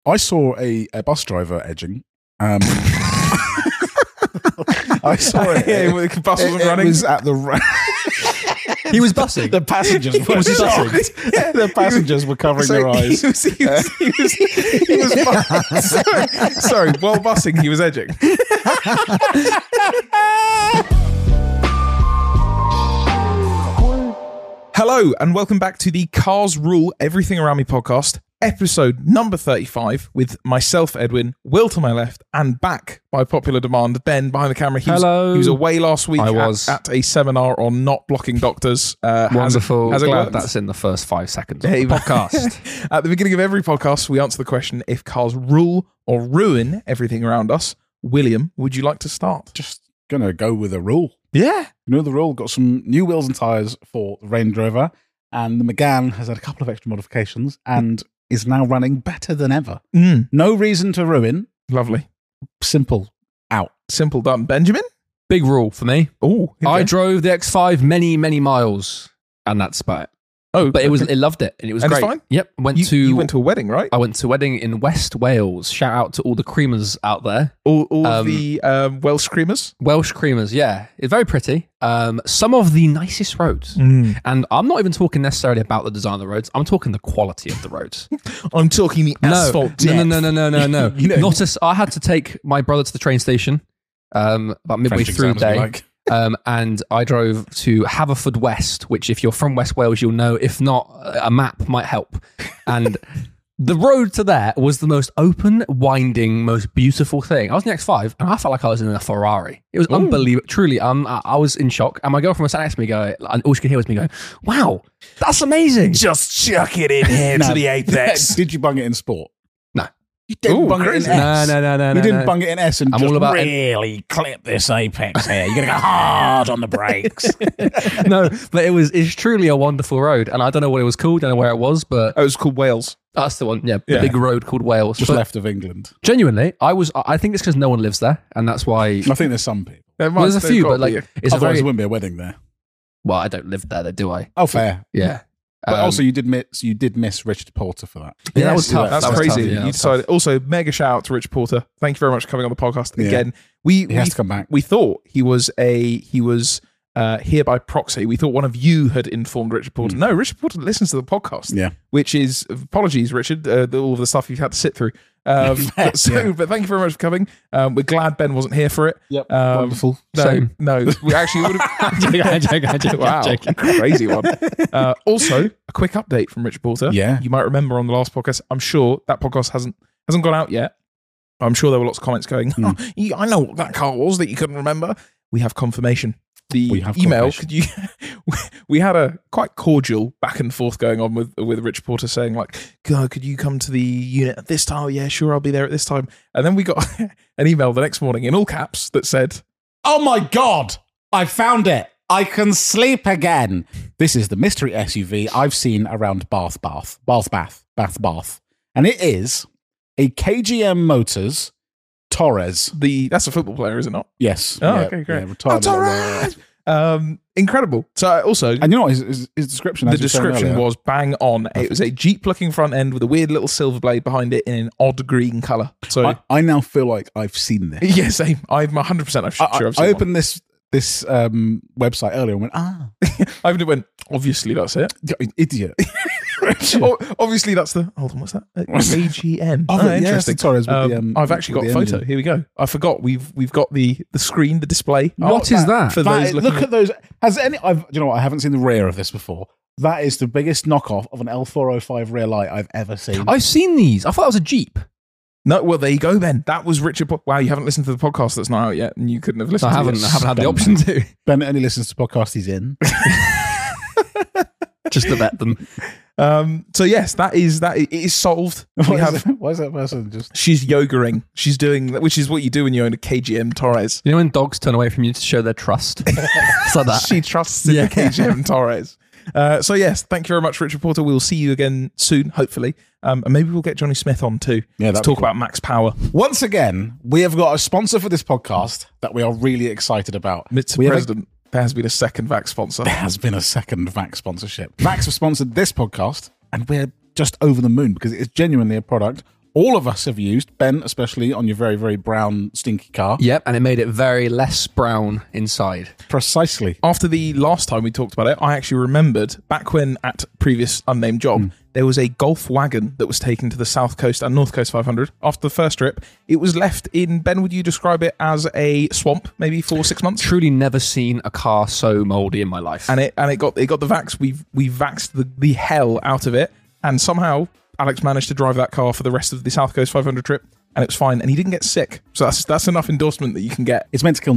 I saw a bus driver edging. I saw it. The bus wasn't running. It was at the. He was bussing. The passengers were Was he bussing? Yeah, the passengers were covering their eyes. He was sorry, while bussing, he was edging. Hello, and welcome back to the Cars Rule Everything Around Me podcast, episode number 35, with myself, Edwin, Will to my left, and back by popular demand, Ben behind the camera. Hello. He was away last week I was. at a seminar on not blocking doctors. Wonderful. Has it Glad worked? that's in the first 5 seconds of the podcast. At the beginning of every podcast, we answer the question, if cars rule or ruin everything around us. William, would you like to start? Just gonna go with a rule. Yeah. You know the rule. Got some new wheels and tyres for the Range Rover, and the Megane has had a couple of extra modifications and is now running better than ever. No reason to ruin. Lovely. Simple. Out. Simple done. Benjamin? Big rule for me. Oh, I drove the X5 many, many miles, and that's about it. Oh, But it loved it, and it was And it's great. fine? Yep. You went to a wedding, right? I went to a wedding in West Wales. Shout out to all the creamers out there. All of the Welsh creamers? Welsh creamers, yeah. It's very pretty. Some of the nicest roads. And I'm not even talking necessarily about the design of the roads. I'm talking the quality of the roads. I'm talking the asphalt depth. No. You know- I had to take my brother to the train station about midway French through the exams, we day. like. And I drove to Haverfordwest, which if you're from West Wales, you'll know. If not, a map might help. And the road to there was the most open, winding, most beautiful thing. I was in the X5, and I felt like I was in a Ferrari. It was unbelievable. Truly, I was in shock. And my girlfriend was sat next to me going, and all she could hear was me going, wow, that's amazing. Just chuck it in here to the apex. Did you bung it in Sport? No. You didn't bung crazy. it in S. No. You didn't bung it in S and I'm just all about really clip this apex here. You're going to go hard on the brakes. No, but it's truly a wonderful road. And I don't know what it was called, don't know where it was, but Oh, it was called Wales. that's the one. Yeah, Yeah. the big road called Wales. Just But left of England. genuinely, I think it's because no one lives there, and that's why. I think there's some people. Well, there's a few, but like it's a Otherwise, very. there wouldn't be a wedding there. Well, I don't live there, do I? Oh, fair. Yeah. But also, you did miss Richard Porter for that. Yeah, that was Yes, tough. That's That was crazy. tough, yeah, You that was decided. Also, mega shout out to Rich Porter. Thank you very much for coming on the podcast Yeah. again. He has to come back. We thought he was here by proxy. We thought one of you had informed Richard Porter. No, Richard Porter listens to the podcast. Yeah. Which is, apologies, Richard, all of the stuff you've had to sit through. But thank you very much for coming. We're glad Ben wasn't here for it. Yep. Wonderful. Same. No, we actually would have. I'm joking. Wow, crazy one. Also, a quick update from Richard Porter. Yeah. You might remember on the last podcast, I'm sure that podcast hasn't gone out yet. I'm sure there were lots of comments going, oh, I know what that car was that you couldn't remember. We have confirmation. We had a quite cordial back and forth going on with Rich Porter saying like, could you come to the unit at this time? Yeah, sure, I'll be there at this time. And then we got an email the next morning in all caps that said, Oh my God! I found it. I can sleep again. This is the mystery SUV I've seen around Bath. And it is a KGM Motors Torres. that's a football player, is it not? Yes. Oh, okay, great. Retired. Torres! Incredible. So also, And you know what his description? the as you were saying description earlier? was bang on. It was a Jeep-looking front end with a weird little silver blade behind it in an odd green colour. So I now feel like I've seen this. yeah, same. I'm 100% sure I've seen I one. opened this website earlier and went, I went, obviously that's it. idiot. Obviously that's the, hold on, what's that? AGM. Oh, yeah, interesting. it's the Torres with the, I've actually got with a the photo. engine. Here we go. I forgot. We've got the screen, the display. What is that? For those looking Look at those. Do you know what? I haven't seen the rear of this before. That is the biggest knockoff of an L405 rear light I've ever seen. I've seen these. I thought that was a Jeep. No, well, there you go, Ben. That was Richard. Wow, you haven't listened to the podcast that's not out yet, and you couldn't have listened I to haven't it. had the option to. Ben only listens to podcasts he's in. Just to vet them. So yes, it is solved. Why is that person just... She's yogaing. She's doing, which is what you do when you own a KGM Torres. You know when dogs turn away from you to show their trust? It's like that. She trusts in the KGM Torres. So yes, thank you very much, Richard Porter. We'll see you again soon, hopefully. And maybe we'll get Johnny Smith on too. Yeah, to talk about Max Power. Once again, we have got a sponsor for this podcast that we are really excited about. Mr. President, there has been a second VAX sponsor. There has been a second VAX sponsorship. VAX have sponsored this podcast, and we're just over the moon because it's genuinely a product all of us have used, Ben especially, on your very, very brown, stinky car. Yep, and it made it very less brown inside. Precisely. After the last time we talked about it, I actually remembered back when at previous unnamed job, there was a Golf wagon that was taken to the South Coast and North Coast 500. After the first trip, it was left in, Ben, would you describe it as a swamp, maybe for 6 months? Truly never seen a car so mouldy in my life. And it got the vax. We vaxed the hell out of it, and somehow Alex managed to drive that car for the rest of the South Coast 500 trip, and it was fine, and he didn't get sick. So that's enough endorsement that you can get. It's meant to kill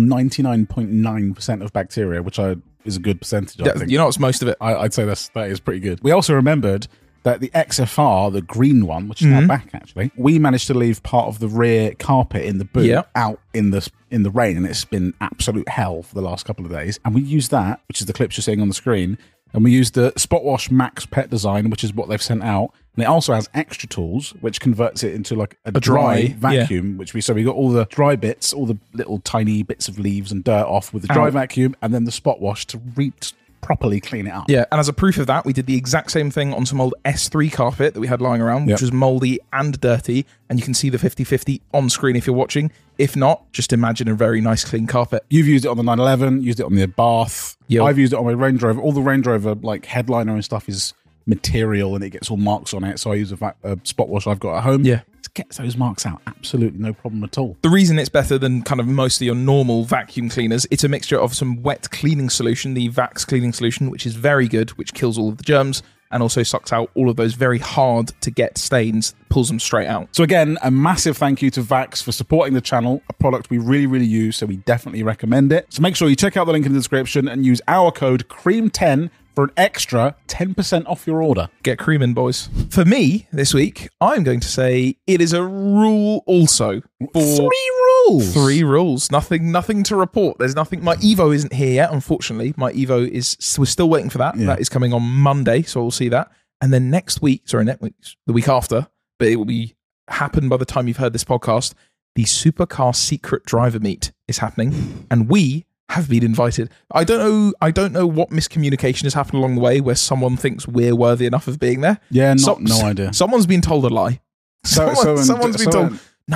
99.9% of bacteria, which is a good percentage, I think. You know, it's most of it. I'd say that is pretty good. We also remembered that the XFR, the green one, which is now back actually, we managed to leave part of the rear carpet in the boot out in the rain, and it's been absolute hell for the last couple of days. And we used that, which is the clips you're seeing on the screen, and we used the Spot Wash Max Pet Design, which is what they've sent out. And it also has extra tools, which converts it into like a dry vacuum, which we got all the dry bits, all the little tiny bits of leaves and dirt off with the dry vacuum, and then the Spot Wash to properly clean it up. Yeah, and as a proof of that, we did the exact same thing on some old S3 carpet that we had lying around, which was mouldy and dirty, and you can see the 50/50 on screen if you're watching. If not, just imagine a very nice clean carpet. You've used it on the 911, used it on the Bath. Yep. I've used it on my Range Rover. All the Range Rover like headliner and stuff is material, and it gets all marks on it, so I use a Spot Wash I've got at home. Yeah. Gets those marks out. Absolutely no problem at all. The reason it's better than kind of most of your normal vacuum cleaners, it's a mixture of some wet cleaning solution, the Vax cleaning solution, which is very good, which kills all of the germs and also sucks out all of those very hard to get stains, pulls them straight out. So again, a massive thank you to Vax for supporting the channel, a product we really, really use, so we definitely recommend it. So make sure you check out the link in the description and use our code CREAM10 for an extra 10% off your order. Get creaming, boys. For me, this week, I'm going to say it is a rule also. For 3 rules. Nothing to report. There's nothing. My Evo isn't here yet, unfortunately. My Evo we're still waiting for that. Yeah. That is coming on Monday, so we'll see that. And then the week after, but it will be happen by the time you've heard this podcast, the Supercar Secret Driver Meet is happening, and we have been invited. I don't know what miscommunication has happened along the way where someone thinks we're worthy enough of being there. Yeah, no idea. Someone's been told a lie. Someone's been told,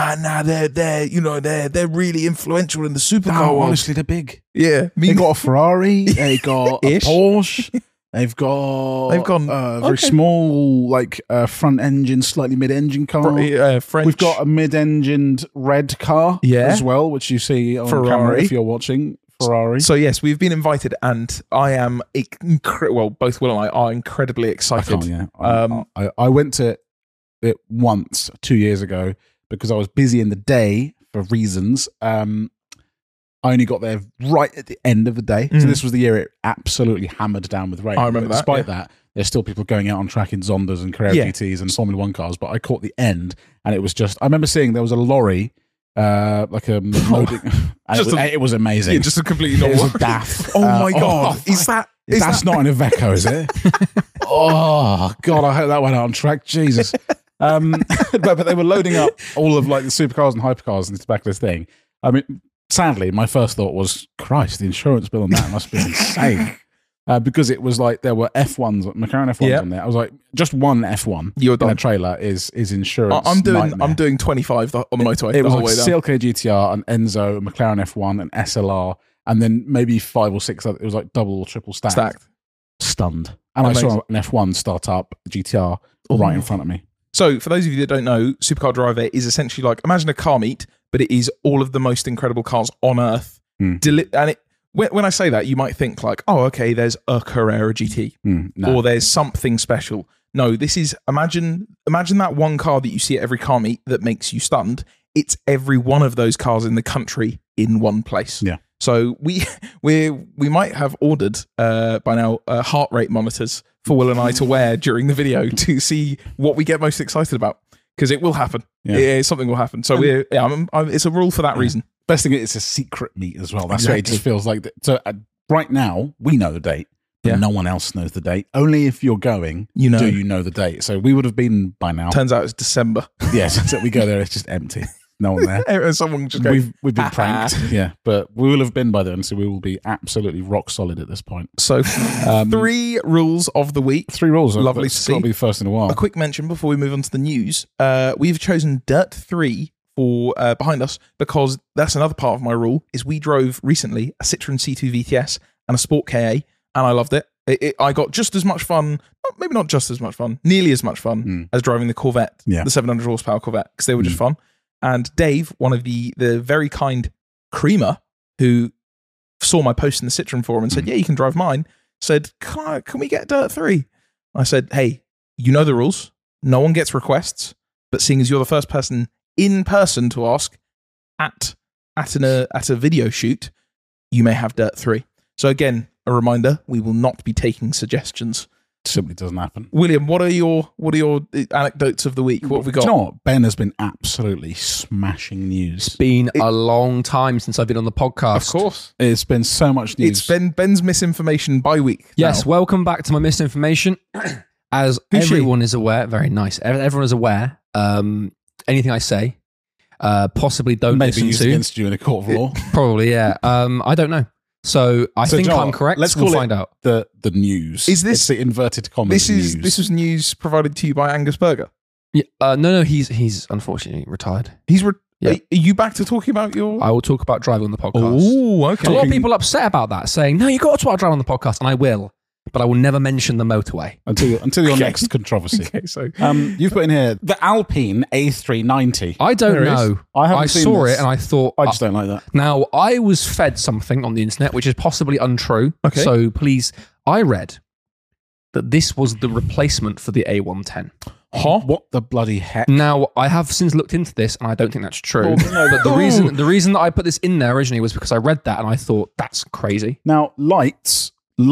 they're really influential in the supercar world. Honestly, they're big. Yeah. They got a Ferrari, they got a Porsche, they've gone very small, like front engine, slightly mid-engine car. French. We've got a mid-engined red car as well, which you see on camera if you're watching. Ferrari. So yes, we've been invited, and I am both Will and I are incredibly excited. I went to it once 2 years ago because I was busy in the day for reasons. I only got there right at the end of the day. So this was the year it absolutely hammered down with rain. I remember that. Despite that, there's still people going out on track in Zondas and Carrera GTs and Formula 1 cars, but I caught the end, and it was just, I remember seeing there was a lorry like a loading. It was amazing. Yeah, just a completely normal. It was a DAF. Oh my god! That's not an Iveco, is it? Oh god! I hope that went out on track. Jesus. But they were loading up all of like the supercars and hypercars into the back of this thing. I mean, sadly, my first thought was, Christ, the insurance bill on that must be insane. Because it was like there were F1s, McLaren F1s on there. I was like, just one F1 in a trailer is insurance. I'm doing 25 on the motorway. It was like CLK GTR, an Enzo, a McLaren F1, an SLR, and then maybe 5 or 6 other. It was like double or triple stacked. Stunned. And amazing. I saw an F1 start up GTR right in front of me. So for those of you that don't know, Supercar Driver is essentially like, imagine a car meet, but it is all of the most incredible cars on earth. When I say that, you might think like, oh, okay, there's a Carrera GT or there's something special. No, this is, imagine that one car that you see at every car meet that makes you stunned. It's every one of those cars in the country in one place. Yeah. So we might have ordered by now heart rate monitors for Will and I to wear during the video to see what we get most excited about, because it will happen. Yeah. Something will happen. So it's a rule for that reason. Best thing is it's a secret meet as well. That's why it just feels like that. So right now we know the date, but no one else knows the date. Only if you're going, do you know the date. So we would have been by now. Turns out it's December. Yes, so we go there, it's just empty. no one there. Someone just goes, We've been pranked. Yeah, but we will have been by then, so we will be absolutely rock solid at this point. So, 3 rules of the week. 3 rules. Lovely to It's got to see. be the first in a while. A quick mention before we move on to the news. We've chosen Dirt 3 for behind us because that's another part of my rule. Is we drove recently a Citroen C2 VTS and a Sport KA, and I loved it. I got just as much fun, maybe not just as much fun, nearly as much fun as driving the Corvette, the 700 horsepower Corvette, because they were just fun. And Dave, one of the very kind creamer who saw my post in the Citroen forum and said, yeah, you can drive mine, said, can we get Dirt 3? I said, hey, you know the rules. No one gets requests, but seeing as you're the first person in person to ask at a video shoot, you may have Dirt 3. So again, a reminder, we will not be taking suggestions. Simply doesn't happen. William, what are your anecdotes of the week? What have we got? Do you know what? Ben has been absolutely smashing news. It's been a long time since I've been on the podcast. Of course. It's been so much news. It's Ben's misinformation by week. Yes, now. welcome back to my misinformation. As everyone is aware, very nice. Everyone is aware. Anything I say, possibly don't Maybe listen used to. against you in a court of law. Probably, yeah. I don't know. So I think Joel, I'm correct. Let's we'll call find out. The news. Is this it's the inverted commas news? This was news provided to you by Angus Berger. Yeah, no, he's unfortunately retired. Are you back to talking about your? I will talk about driving on the podcast. Oh, okay. A lot of people are upset about that, saying, "No, you got to talk about driving on the podcast," and I will, but I will never mention the motorway until your next controversy. Okay, so you've put in here the Alpine A390. I don't know. I saw it and I thought I just don't like that. Now I was fed something on the internet which is possibly untrue. Okay. So please, I read that this was the replacement for the A110. Huh? What the bloody heck? Now I have since looked into this and I don't think that's true. Oh, no. But the reason that I put this in there originally was because I read that and I thought that's crazy. Now lights,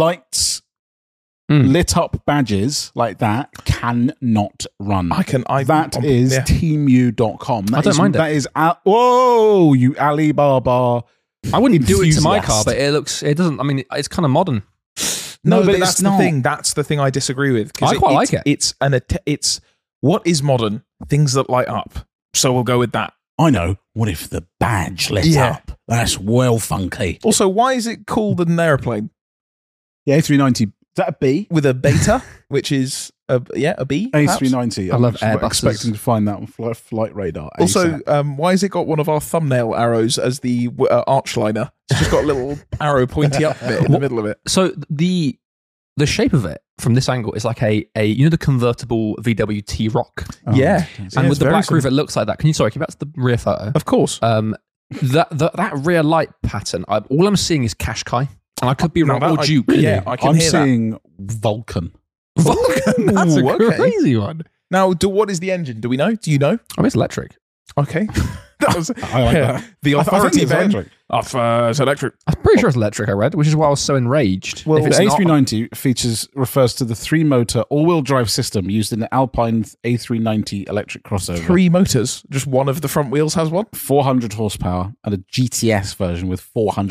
lit up badges like that cannot run. That is teamu.com. I don't mind it. That is whoa, you Alibaba. I wouldn't do it to my enthusiast. car, but it doesn't. I mean, it's kind of modern. No, but it's that's not. the thing. That's the thing I disagree with. I quite like it. It's what is modern? Things that light up. So we'll go with that. I know. What if the badge lit up? That's well funky. Also, why is it called an airplane? The A390. Is that a B? With a beta, which is a B. A390. I love I'm Airbuses. expecting to find that on Flight Radar. Also, ASAP. why has it got one of our thumbnail arrows as the archliner? It's just got a little arrow pointy up bit in the middle of it. So the shape of it from this angle is like a the convertible VW T-Roc. Yeah. And with the black roof, it looks like that. Can you get back to the rear photo? Of course. That rear light pattern, all I'm seeing is Qashqai. And I could be wrong. Or Duke. I can I'm hear seeing Vulcan. Vulcan. That's a okay. crazy one. Now, what is the engine? Do we know? Do you know? I mean, it's electric. Okay. That was I like that. the I think authority it's then. electric. It's electric. I'm pretty sure it's electric, I read, which is why I was so enraged. Well, If the it's not- A390 refers to the 3-motor all-wheel drive system used in the Alpine A390 electric crossover. 3 motors. Just one of the front wheels has one. 400 horsepower and a GTS version with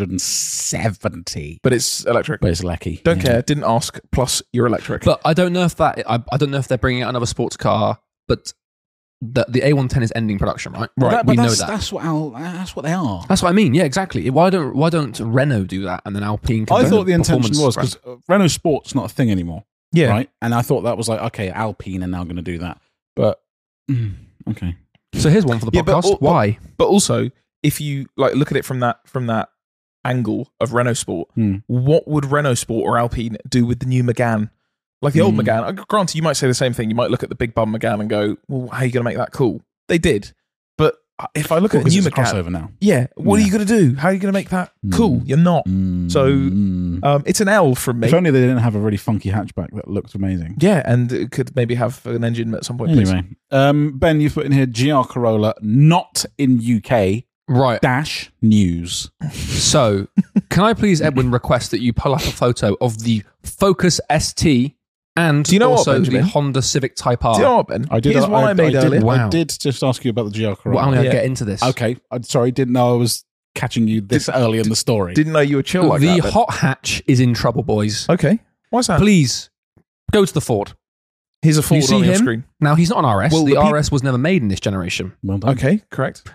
470. But it's electric. But it's lecky. Don't care. Didn't ask. Plus, you're electric. But I don't know if I don't know if they're bringing out another sports car, but the A110 is ending production, right? But we know that's, that. That's what they are. That's what I mean. Yeah, exactly. Why don't Renault do that and then Alpine? I thought the intention performance was because Renault Sport's not a thing anymore. Yeah. Right? And I thought that was like, okay, Alpine are now going to do that. But, okay. So here's one for the podcast. Why? But also, if you look at it from that angle of Renault Sport, what would Renault Sport or Alpine do with the new Megane? Like the old Megane. Granted, you might say the same thing. You might look at the big bum Megane and go, well, how are you going to make that cool? They did. But if I look at a new Megane, crossover now. Yeah, what are you going to do? How are you going to make that cool? You're not. So it's an L from me. If only they didn't have a really funky hatchback that looked amazing. Yeah, and it could maybe have an engine at some point. Anyway, Ben, you've put in here GR Corolla not in UK. Right. Dash news. So, can I please, Edwin, request that you pull up a photo of the Focus ST and do you know also what, the Honda Civic Type R? Do you know what, Ben? I did. Here's one I made earlier. Wow. I did just ask you about the GR Corolla. Well, I'm going to get into this. Okay. I'm sorry. Didn't know I was catching you this early in the story. Didn't know you were chill like the that. hot hatch is in trouble, boys. Okay. Why's that? Please go to the Ford. Here's a Ford You see on your him? screen. Now, he's not an RS. Well, the the RS was never made in this generation. Well done. Okay, correct.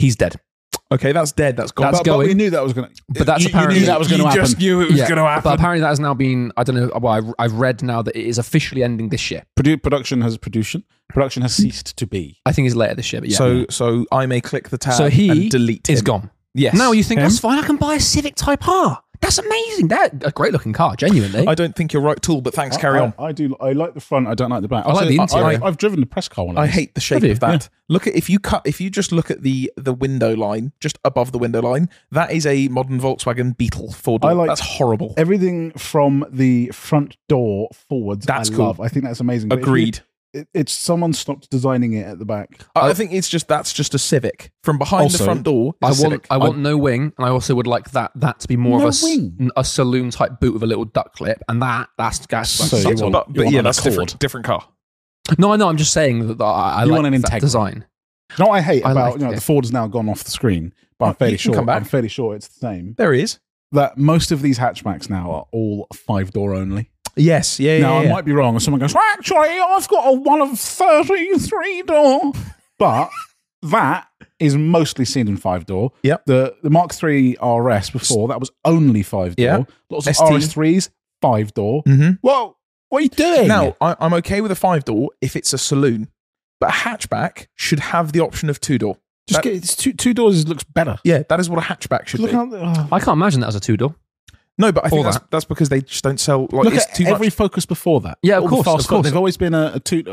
He's dead. Okay, that's dead. That's gone. That's But we going. knew that was going to. But that's you apparently- knew that was going to You happen. just knew it was Yeah, going to happen. But apparently that has now been, I don't know, well, I've read now that it is officially ending this year. Production has ceased to be. I think it's later this year, but yeah. So I may click the tab So he and delete is him. gone. Yes. Now you think, Him? that's fine, I can buy a Civic Type R. That's amazing. That's a great looking car, genuinely. I don't think you're right, Tool, but thanks. Carry on. I do. I like the front. I don't like the back. I like the interior. I've driven the press car one. Of I these. hate the shape Have you? of that. Look at if you just look at the window line, just above the window line, that is a modern Volkswagen Beetle 4-door. I like- That's horrible. everything from the front door forwards. That's I cool. love. I think that's amazing. But if Agreed. it's someone stopped designing it at the back. I think it's that's just a Civic from behind Also, the front door. I is a want Civic. I want no wing, and I also would like that to be more No of wing? a saloon type boot with a little duck clip, and that's So you subtle. want- but yeah, an that's Accord. different car. No, I know. I'm just saying that I You like want an that Integra. design. You know what I hate I about like it. the Ford has now gone off the screen, but I'm fairly you can sure. come back. I'm fairly sure it's the same. There he is. That most of these hatchbacks now are all 5-door only. Yes, yeah, Now yeah. I might be wrong, and someone goes, well, "Actually, I've got one of 33-door," but that is mostly seen in 5-door. Yep. The Mark III RS before that was only 5-door. Yeah. Lots of ST. RS3s 5-door. Mm-hmm. Whoa, what are you doing? Now I'm okay with a 5-door if it's a saloon, but a hatchback should have the option of 2-door. just get it's two doors. Looks better. Yeah, that is what a hatchback should Look be. how, I can't imagine that as a 2-door. No, but I think All that's because they just don't sell. Like, look it's at too every much. Focus before that. Yeah, of All the course, fast of course. cars, they've always been a two.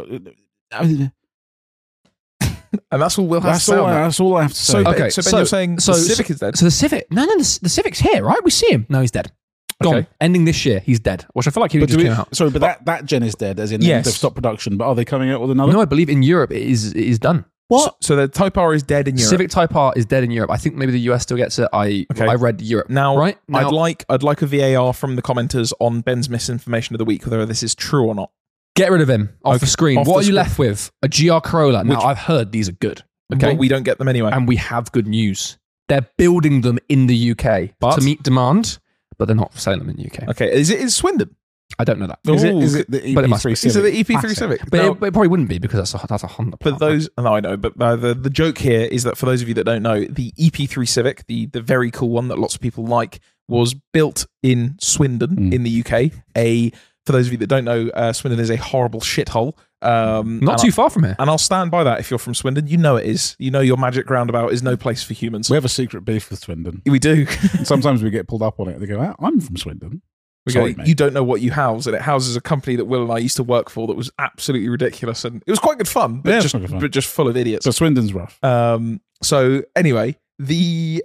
And that's all we'll have to say on that. That's all I have to say. So, Okay, so Ben, so- you're saying so- the Civic is dead? So the Civic, no, the Civic's here, right? We see him. No, he's dead. Gone. Okay. Ending this year, he's dead. Which I feel like he But just do came we, out. sorry, but that gen is dead, as in Yes. they've stopped production. But are they coming out with another? No, I believe in Europe it is done. So the Type R is dead in Europe. Civic Type R is dead in Europe. I think maybe the US still gets it. I read Europe. Now, right? Now, I'd like a VAR from the commenters on Ben's misinformation of the week, whether this is true or not. get rid of him off the screen. off What the are you screen. left with? A GR Corolla. Now, I've heard these are good. Okay. But we don't get them anyway. And we have good news. They're building them in the UK But? to meet demand, but they're not selling them in the UK. Okay, is it Swindon? I don't know that. Is Ooh, it the but it must be. EP3 Is it Civic? the EP3 Classic. Civic? But Now, it probably wouldn't be because that's a Honda. for part. those, no, I know, but the joke here is that for those of you that don't know, the EP3 Civic, the very cool one that lots of people like, was built in Swindon in the UK. For those of you that don't know, Swindon is a horrible shithole. Not too far from here. And I'll stand by that if you're from Swindon. You know it is. You know your magic roundabout is no place for humans. We have a secret beef with Swindon. We do. And sometimes we get pulled up on it. They go, I'm from Swindon. We go, Sorry, mate. you don't know what you house, and it houses a company that Will and I used to work for that was absolutely ridiculous, and it was quite good fun, but Yeah, it's just quite good fun. but just full of idiots. So Swindon's rough. So anyway, the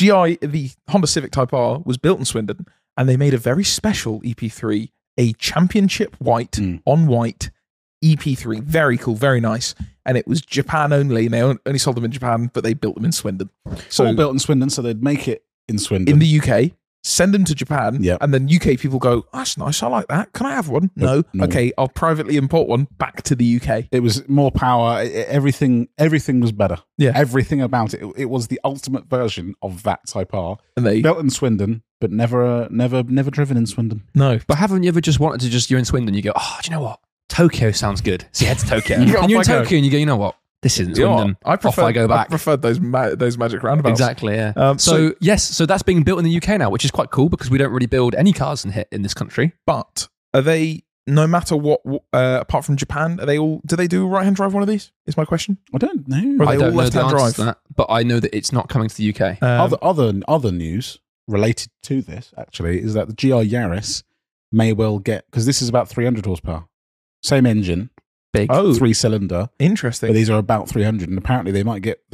Honda Civic Type R was built in Swindon, and they made a very special EP3, a championship white on white EP3, very cool, very nice, and it was Japan only. And they only sold them in Japan, but they built them in Swindon. So all built in Swindon, so they'd make it in Swindon. in the UK, send them to Japan, Yep. and then UK people go, that's nice, I like that. Can I have one? No. No. Okay, I'll privately import one back to the UK. It was more power. Everything was better. Yeah. Everything about it. It was the ultimate version of that Type R. And they Built in Swindon, but never driven in Swindon. no. But haven't you ever just wanted to you're in Swindon, you go, oh, do you know what? Tokyo sounds good. So you head to Tokyo. Yeah, and you're in off I go. Tokyo and you go, you know what? This isn't You know what? Swindon. I prefer, Off I go back. preferred those magic roundabouts. Exactly, yeah. So- so that's being built in the UK now, which is quite cool because we don't really build any cars in this country. But are they, no matter what, apart from Japan, do they do a right-hand drive one of these? Is my question. I don't know. Are I they all don't know the left-hand answer drive? to that, but I know that it's not coming to the UK. Other news related to this actually is that the GR Yaris may well get, because this is about 300 horsepower, same engine, Big. 3-cylinder, Interesting. but these are about 300, and apparently they may get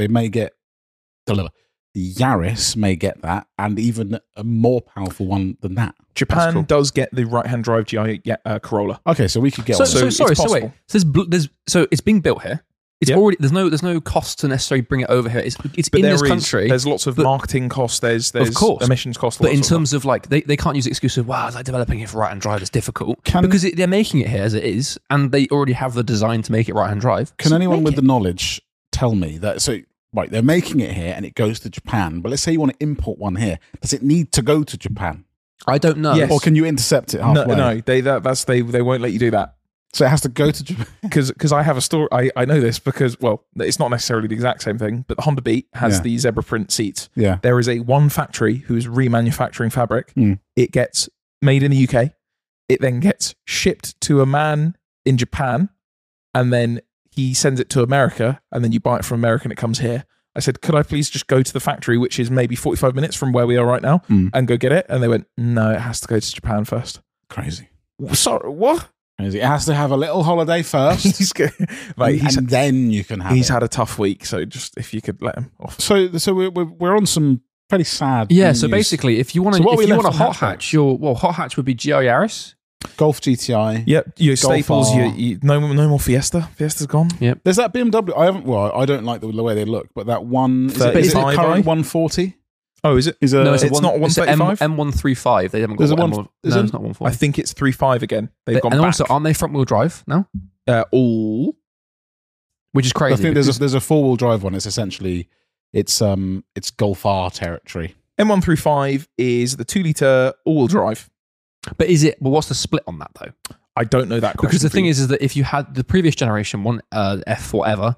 the Yaris may get that, and even a more powerful one than that. Japan cool. does get the right-hand drive GI Corolla. Okay, so we could get So, one. so, it's sorry, so possible. wait. So it's being built here. It's Yeah. already there's no cost to necessarily bring it over here. It's But in this there is- country. There's lots of but- marketing costs. There's Of course. emissions costs. But lots in of stuff. terms of like, they can't use the excuse of, wow, like developing it for right-hand drive is difficult. Can- because they're making it here as it is, and they already have the design to make it right-hand drive. Can So anyone make with it. the knowledge tell me that? So, right, they're making it here and it goes to Japan, but let's say you want to import one here. Does it need to go to Japan? I don't know. Yes. Or can you intercept it no, halfway? they won't let you do that. So it has to go to Japan. Because I have a story. I know this because, well, it's not necessarily the exact same thing, but the Honda Beat has the zebra print seats. Yeah. There is one factory who's remanufacturing fabric. It gets made in the UK. It then gets shipped to a man in Japan, and then he sends it to America, and then you buy it from America and it comes here. I said, could I please just go to the factory, which is maybe 45 minutes from where we are right now, and go get it? And they went, no, it has to go to Japan first. Crazy. Sorry, what? It has to have a little holiday first. And then you can have He's had a tough week, so just if you could let him off. So we're on some pretty sad Yeah, news. so basically, if you want to hot hatch, hot hatch would be GR Yaris. Golf GTI. Yep, your Golf staples. R. No more Fiesta. Fiesta's gone. Yep. There's that BMW. I don't like the way they look, but that one is it 35i? current 140? Oh, is it? No, it's not 135. M135. They haven't got There's a one. one- No, is it? it's not 140. I think it's 35 again. They've gone and back. also, aren't they front wheel drive now? All. Which is crazy. I think there's a 4-wheel drive one. It's essentially it's Golf R territory. M135 is the 2-litre all-wheel drive. But is it? Well, what's the split on that though? I don't know that question. Because the thing is that if you had the previous generation one, F whatever,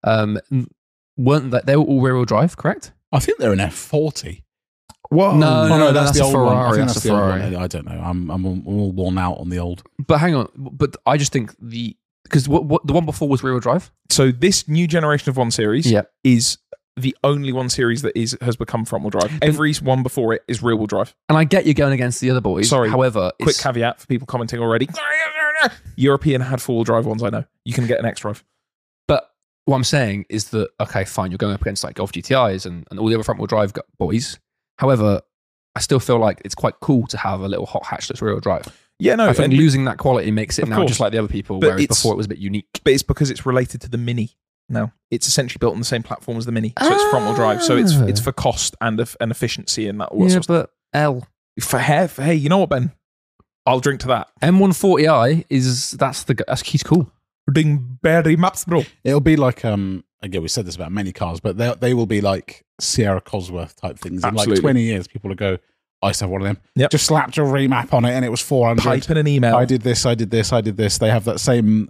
weren't that they were all rear-wheel drive? Correct? I think they're an F40. Whoa. No, that's the a old one. I Ferrari. think That's that's a the old Ferrari. one. I don't know. I'm all worn out on the old. But hang on. But I just think because what the one before was rear-wheel drive. So this new generation of 1 Series Yeah. is the only 1 Series that has become front-wheel drive. Every one before it is rear-wheel drive. And I get you going against the other boys. Sorry. However, Quick caveat for people commenting already. European had 4-wheel drive ones, I know. You can get an X-Drive. But what I'm saying is that, okay, fine, you're going up against like Golf GTIs and all the other front wheel drive boys. However, I still feel like it's quite cool to have a little hot hatch that's rear wheel drive. Yeah, no. I think losing that quality makes it Of now course. just like the other people, But whereas before it was a bit unique. But it's because it's related to the Mini now. It's essentially built on the same platform as the Mini. So it's front-wheel drive. So it's for cost and efficiency and that all that Yeah, sort of but L. stuff. Hey, you know what, Ben? I'll drink to that. M140i he's cool. Ding berry maps, bro. It'll be like again, we said this about many cars, but they will be like Sierra Cosworth type things. In Absolutely. like 20 years, people will go, I used to have one of them. Yep. Just slapped a remap on it and it was 400. Type in an email. I did this. They have that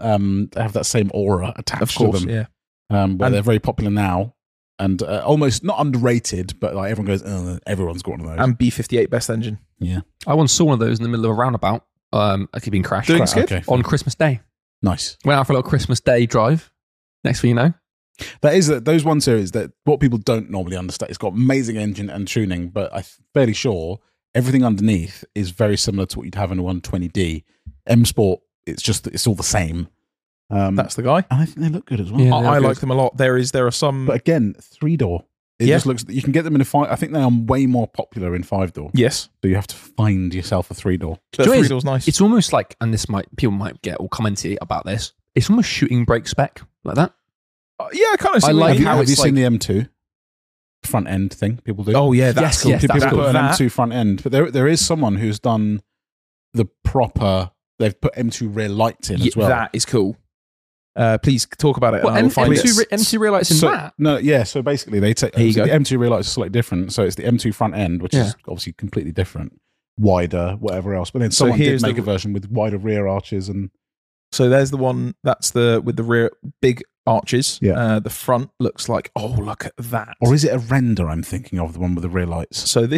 same aura attached Of course, to them. yeah. But And- they're very popular now and almost not underrated, but like everyone goes, oh, everyone's got one of those. And B58 best engine. Yeah. I once saw one of those in the middle of a roundabout. It had been crashed Doing skid? Okay, on Christmas Day. nice. Went out for a little Christmas Day drive. Next thing you know, That is those 1 Series that what people don't normally understand. It's got amazing engine and tuning, but I'm fairly sure everything underneath is very similar to what you'd have in a 120D. M Sport, it's all the same. That's the guy. And I think they look good as well. Yeah. I good. like them a lot. There are some. But again, 3-door. It Yeah. just looks. You can get them in a 5. I think they are way more popular in 5-door. Yes. So you have to find yourself a 3-door. The Do you know what it is? 3-door's nice. it's almost like, and people might get all commenty about this. It's almost shooting brake spec like that. Yeah, I kind of see I what like you Have you, how mean. have you it's seen the M2 front end thing? People do. Oh, yeah, that's Yes, cool. yes, people that's put cool. an That- M2 front end, but there is someone who's done the proper. They've put M2 rear lights in as well. That is cool. Please talk about it. Well, and I will find M2, it. M2 rear lights in So- that. No, yeah. So basically, they take There you the go. M2 rear lights are slightly different. So it's the M2 front end, which Yeah. is obviously completely different, wider, whatever else. But then So someone did here's make the- a version with wider rear arches and So there's the one that's with the rear big arches. Yeah. The front looks like, oh, look at that. or is it a render? I'm thinking of the one with the rear lights. So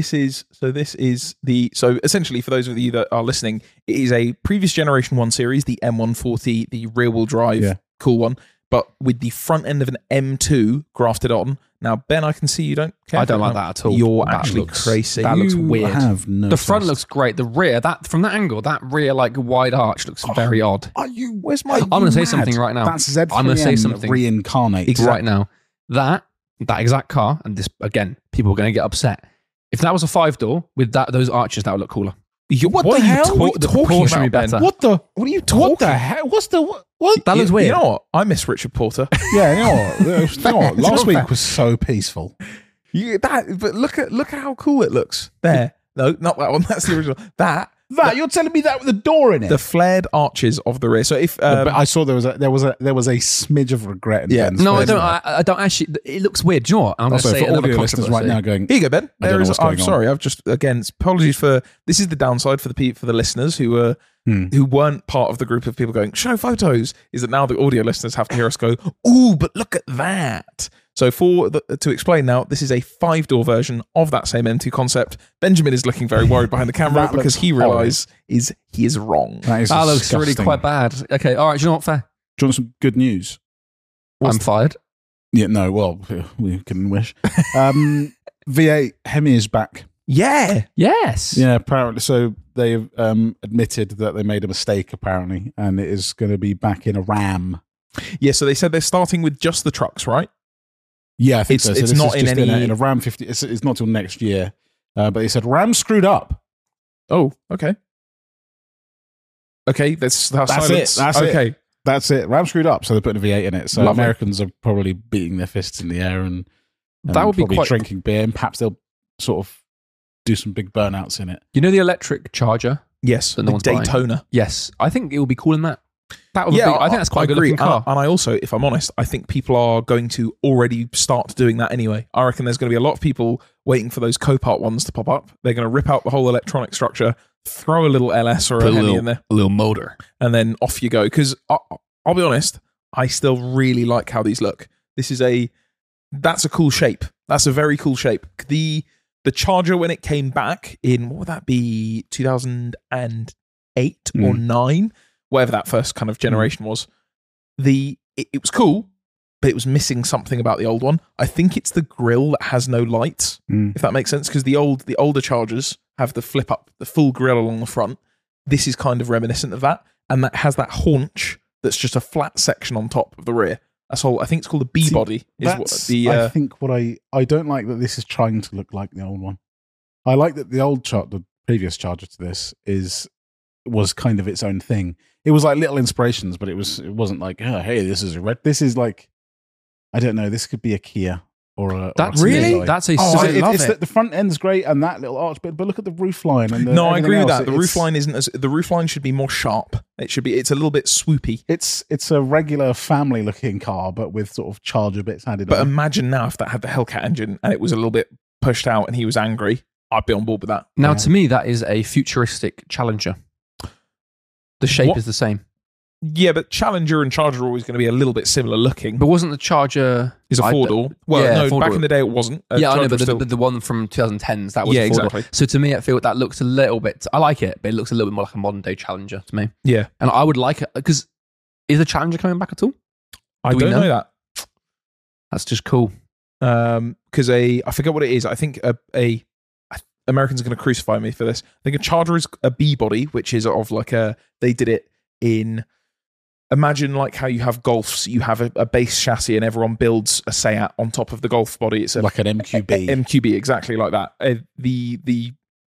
essentially for those of you that are listening, it is a previous generation 1 Series, the M140, the rear wheel drive, Yeah. cool one, but with the front end of an M2 grafted on. Now, Ben, I can see you don't care. I don't for like it. that at all. You're That actually looks- crazy. that looks You weird. Have no The front taste. looks great. The rear, from that angle, that rear like wide arch looks very odd. Are you? Where's my? I'm going to say mad? something right now. That's Z3M I'm gonna say something. reincarnate. Right now, that exact car, and this again, people are going to get upset. If that was a 5-door with those arches, that would look cooler. What the the hell? hell? What are you The talking proportion about, would be Ben? better. What the? What are you talking? What the hell? What's the what? That looks weird. You know what? I miss Richard Porter. Yeah, you know what? You know what? Last week was so peaceful. But look at how cool it looks. There. No, not that one. That's the original. That That you're telling me that with a door in it? The flared arches of the rear. So if but I saw there was a smidge of regret. In Ben's No, I face. don't. I don't actually. It looks weird. Do you know what? I'm going to Also, say for another audio listeners right controversy. now going, here you go, Ben. I don't know what's I'm going on. sorry. I've just again apologies for this. Is the downside for the listeners who weren't part of the group of people going show photos. Is that now the audio listeners have to hear us go, ooh, but look at that. So to explain now, this is a 5-door version of that same M2 concept. Benjamin is looking very worried behind the camera That because looks he realises he is wrong. That looks really disgusting. quite bad. Okay, all right. Do you know what? Fair. Do you want some good news? I'm fired. Yeah, no. Well, we can wish. V8 Hemi is back. Yeah. Yes. Yeah, apparently. So they've admitted that they made a mistake, apparently, and it is going to be back in a Ram. Yeah, so they said they're starting with just the trucks, right? Yeah, I think so. So It's this not is in just any... in a Ram 50. It's not till next year. But they said Ram screwed up. Oh, okay. Okay, that's silence. That's okay. it. That's it. Ram screwed up, so they're putting a V8 in it. So Lovely. Americans are probably beating their fists in the air and That would be probably quite- drinking beer, and perhaps they'll sort of do some big burnouts in it. You know the electric Charger? Yes, That no the one's buying. Daytona. Yes. I think it will be cool in that. That would Yeah, be, I think that's quite a good agree. looking car. And I also, if I'm honest, I think people are going to already start doing that anyway. I reckon there's going to be a lot of people waiting for those Copart ones to pop up. They're going to rip out the whole electronic structure, throw a little LS or a Hemi in there, a little motor. and then off you go. Because I'll be honest, I still really like how these look. That's a cool shape. That's a very cool shape. The Charger, when it came back in, what would that be, 2008 or 9? Whatever that first kind of generation was. It was cool, but it was missing something about the old one. I think it's the grille that has no lights, if that makes sense, because the older Chargers have the flip up, the full grille along the front. This is kind of reminiscent of that, and that has that haunch that's just a flat section on top of the rear. That's all. I think it's called the B body. I think I don't like that this is trying to look like the old one. I like that the previous Charger to this was kind of its own thing. It was like little inspirations, but it wasn't like, oh, hey, this is a red. This is like, I don't know. This could be a Kia or a. That's or a really Hyundai. that's a. Oh, I love it's it. The front end's great and that little arch bit, but look at the roof line. And No, I agree with that. The roof roof line isn't as the roof line should be more sharp. It's a little bit swoopy. It's a regular family looking car, but with sort of Charger bits added. But on. imagine now if that had the Hellcat engine and it was a little bit pushed out and he was angry, I'd be on board with that. Now, to me, that is a futuristic Challenger. The shape is the same. Yeah, but Challenger and Charger are always going to be a little bit similar looking. But wasn't the Charger... Is a 4-door. Well, yeah, no, 4-door. back in the day it wasn't. Yeah, I know, Charger but was still- the one from 2010s, that was Yeah, a 4-door. exactly. So to me, I feel that looks a little bit... I like it, but it looks a little bit more like a modern-day Challenger to me. yeah, And I would like it, because is the Challenger coming back at all? I Do we don't know know? that. That's just cool. Because I forget what it is. I think Americans are going to crucify me for this. I think a Charger is a B body, which is of like they did it in. Imagine like how you have Golfs, you have a base chassis, and everyone builds a Seat on top of the Golf body. It's like an MQB. MQB, exactly like that. The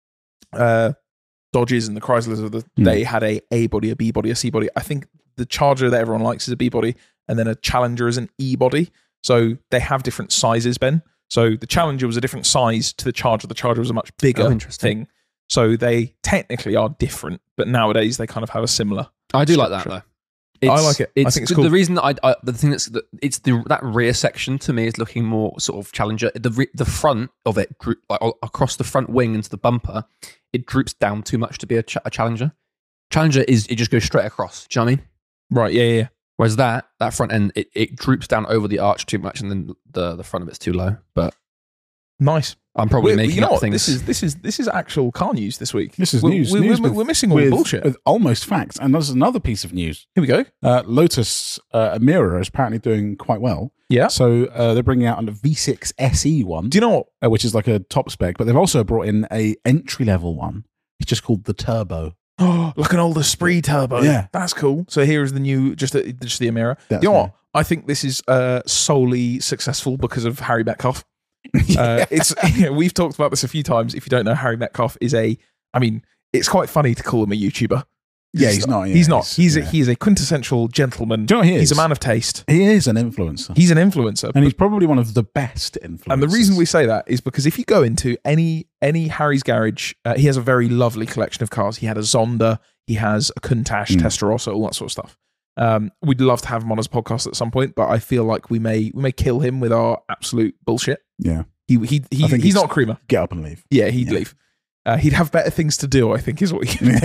Dodges and the Chryslers of the day had a body, a B body, a C body. I think the Charger that everyone likes is a B body, and then a Challenger is an E body. So they have different sizes, Ben. So the Challenger was a different size to the Charger. The Charger was a much bigger interesting. thing. So they technically are different, but nowadays they kind of have a similar. I do like that, structure. though. I like it. I think it's cool. The reason that the thing that rear section to me is looking more sort of Challenger. The front of it, like across the front wing into the bumper, it droops down too much to be a Challenger. Challenger it just goes straight across. Do you know what I mean? Right. Yeah. Whereas that front end, it droops down over the arch too much, and then the front of it's too low. But Nice. I'm probably making you know up what? things. This is actual car news this week. This is We're- news. We're, news we're missing all the bullshit. with almost facts. And there's another piece of news. Here we go. Lotus Emira is apparently doing quite well. Yeah. So they're bringing out a V6 SE one, Do you know what? which is like a top spec, but they've also brought in a entry level one. It's just called the Turbo. Oh, like an older Spree Turbo. Yeah. That's cool. So here is the new, just the Emira. That's You know what? right. I think this is solely successful because of Harry Metcalf. It's we've talked about this a few times. If you don't know, Harry Metcalf is it's quite funny to call him a YouTuber Yeah, he's not. Yeah, he's not. He is a quintessential gentleman. Do you know what he is? He's a man of taste. He is an influencer. He's an influencer. And he's probably one of the best influencers. And the reason we say that is because if you go into any Harry's Garage, he has a very lovely collection of cars. He had a Zonda, he has a Countach, Testarossa, all that sort of stuff. We'd love to have him on as a podcast at some point, but I feel like we may kill him with our absolute bullshit. Yeah. He's not a creamer. Get up and leave. Yeah, he'd leave. He'd have better things to do, I think, is what he would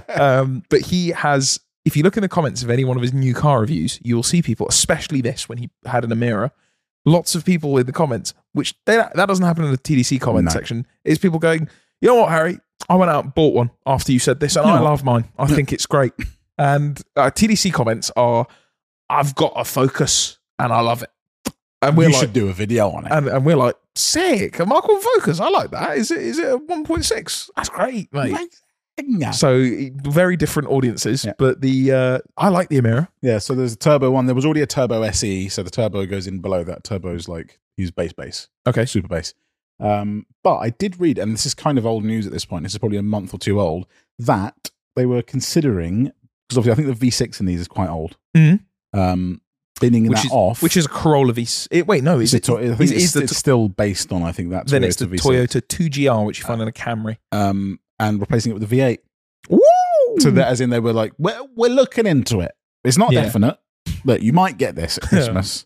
do. But he has, if you look in the comments of any one of his new car reviews, you will see people, especially this, when he had an Amira, lots of people in the comments, which that doesn't happen in the TDC comment section, is people going, you know what, Harry, I went out and bought one after you said this, and I love mine. I think it's great. And TDC comments are, I've got a Focus, and I love it. And we should do a video on it. And we're like, sick, a Mark I Focus. I like that. Is it a 1.6? That's great, mate. Yeah. So very different audiences, but I like the Amira. Yeah, so there's a turbo one. There was already a turbo SE, so the turbo goes in below that. Turbo's like, he's base. Okay. Super base. But I did read, and this is kind of old news at this point, this is probably a month or two old, that they were considering, because obviously I think the V6 in these is quite old. Mm-hmm. Spinning that off. Which is a Corolla V6. Wait, no. It's still based on, I think, that Toyota Then it's the V6. Toyota 2GR, which you find in a Camry. And replacing it with the V8. Woo! So that, as in, they were like, we're looking into it. It's not definite, but you might get this at Christmas.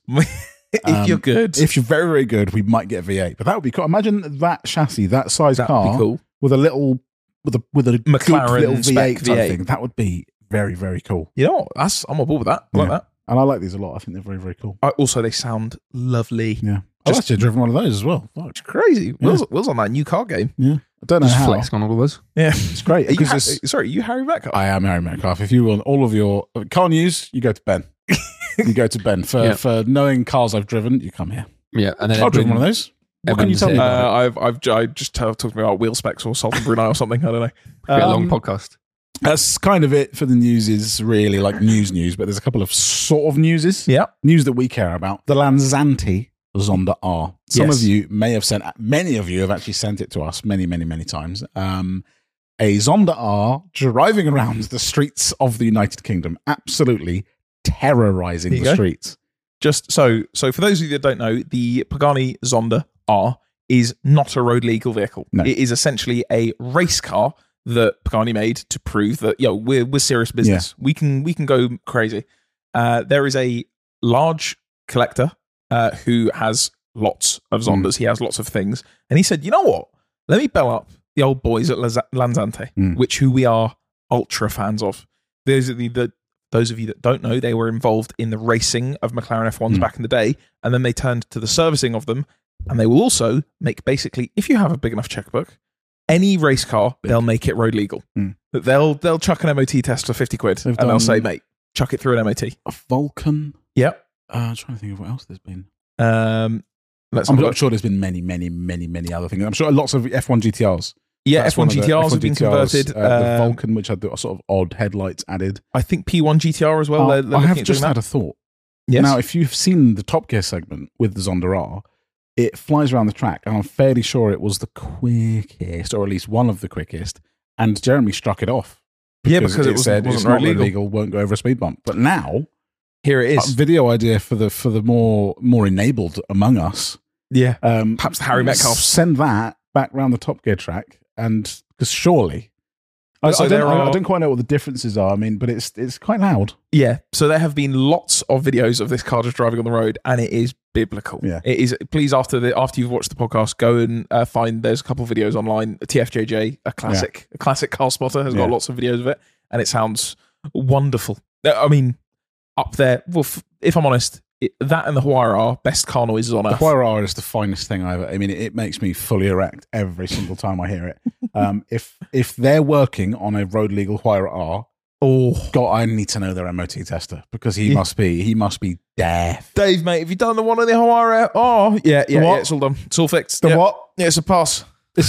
If you're good. If you're very, very good, we might get V8. But that would be cool. Imagine that chassis, that size That'd car, be cool. with a little, with a McLaren little spec V8 type thing. That would be very, very cool. You know what? I'm on board with that. I like that. And I like these a lot. I think they're very, very cool. Also, they sound lovely. Yeah. I've actually driven one of those as well. It's crazy. Will's on that new car game. Yeah. I don't know how. Flex on all of us. Yeah. It's great. Are you Harry Metcalf? I am Harry Metcalf. If you want all of your car news, you go to Ben. You go to Ben. For knowing cars I've driven, you come here. Yeah. And then I've driven one of those. What can you tell me about it? I've just talked to me about wheel specs or Sultan Brunei or something. I don't know. A long podcast. That's kind of it for the news. Is really like news, but there's a couple of sort of newses. Yeah. News that we care about. The Lanzanti Zonda R. Some of you may have sent, many of you have actually sent it to us many, many, many times. A Zonda R driving around the streets of the United Kingdom, absolutely terrorizing the streets. Just so for those of you that don't know, the Pagani Zonda R is not a road legal vehicle. No. It is essentially a race car that Pagani made to prove that we're serious business. Yeah. We can go crazy. There is a large collector who has lots of Zondas. He has lots of things, and he said, "You know what? Let me bell up the old boys at Lanzante, who we are ultra fans of. Those of you that don't know, they were involved in the racing of McLaren F1s back in the day, and then they turned to the servicing of them, and they will also make basically, if you have a big enough checkbook, any race car, they'll make it road legal. They'll chuck an MOT test for 50 quid, and they'll say, mate, chuck it through an MOT. A Vulcan. Yep. I'm trying to think of what else there's been. I'm sure there's been many, many, many, many other things. I'm sure lots of F1 GTRs. Yeah, F1 GTRs have been converted. The Vulcan, which had the sort of odd headlights added. I think P1 GTR as well. I have just had a thought. Yes. Now, if you've seen the Top Gear segment with the Zonda R, it flies around the track, and I'm fairly sure it was the quickest, or at least one of the quickest, and Jeremy struck it off. Because it said it's not illegal, won't go over a speed bump. But now, here it is. Video idea for the more enabled among us. Yeah. Perhaps the Harry Metcalf. Send that back round the Top Gear track, and because surely, I don't quite know what the differences are. I mean, but it's quite loud. Yeah. So there have been lots of videos of this car just driving on the road, and it is biblical. Yeah. It is. Please, after you've watched the podcast, go and find. There's a couple of videos online. TFJJ, a classic car spotter, has got lots of videos of it, and it sounds wonderful. I mean, up there. Well, if I'm honest, that and the Huayra are best car noises on earth. The Huayra is the finest thing I've ever. I mean, it makes me fully erect every single time I hear it. If they're working on a road legal Huayra R, God, I need to know their MOT tester, because he must be deaf. Dave, mate, have you done the one on the Huayra R? Yeah, it's all done. It's all fixed. The what? Yeah, it's a pass.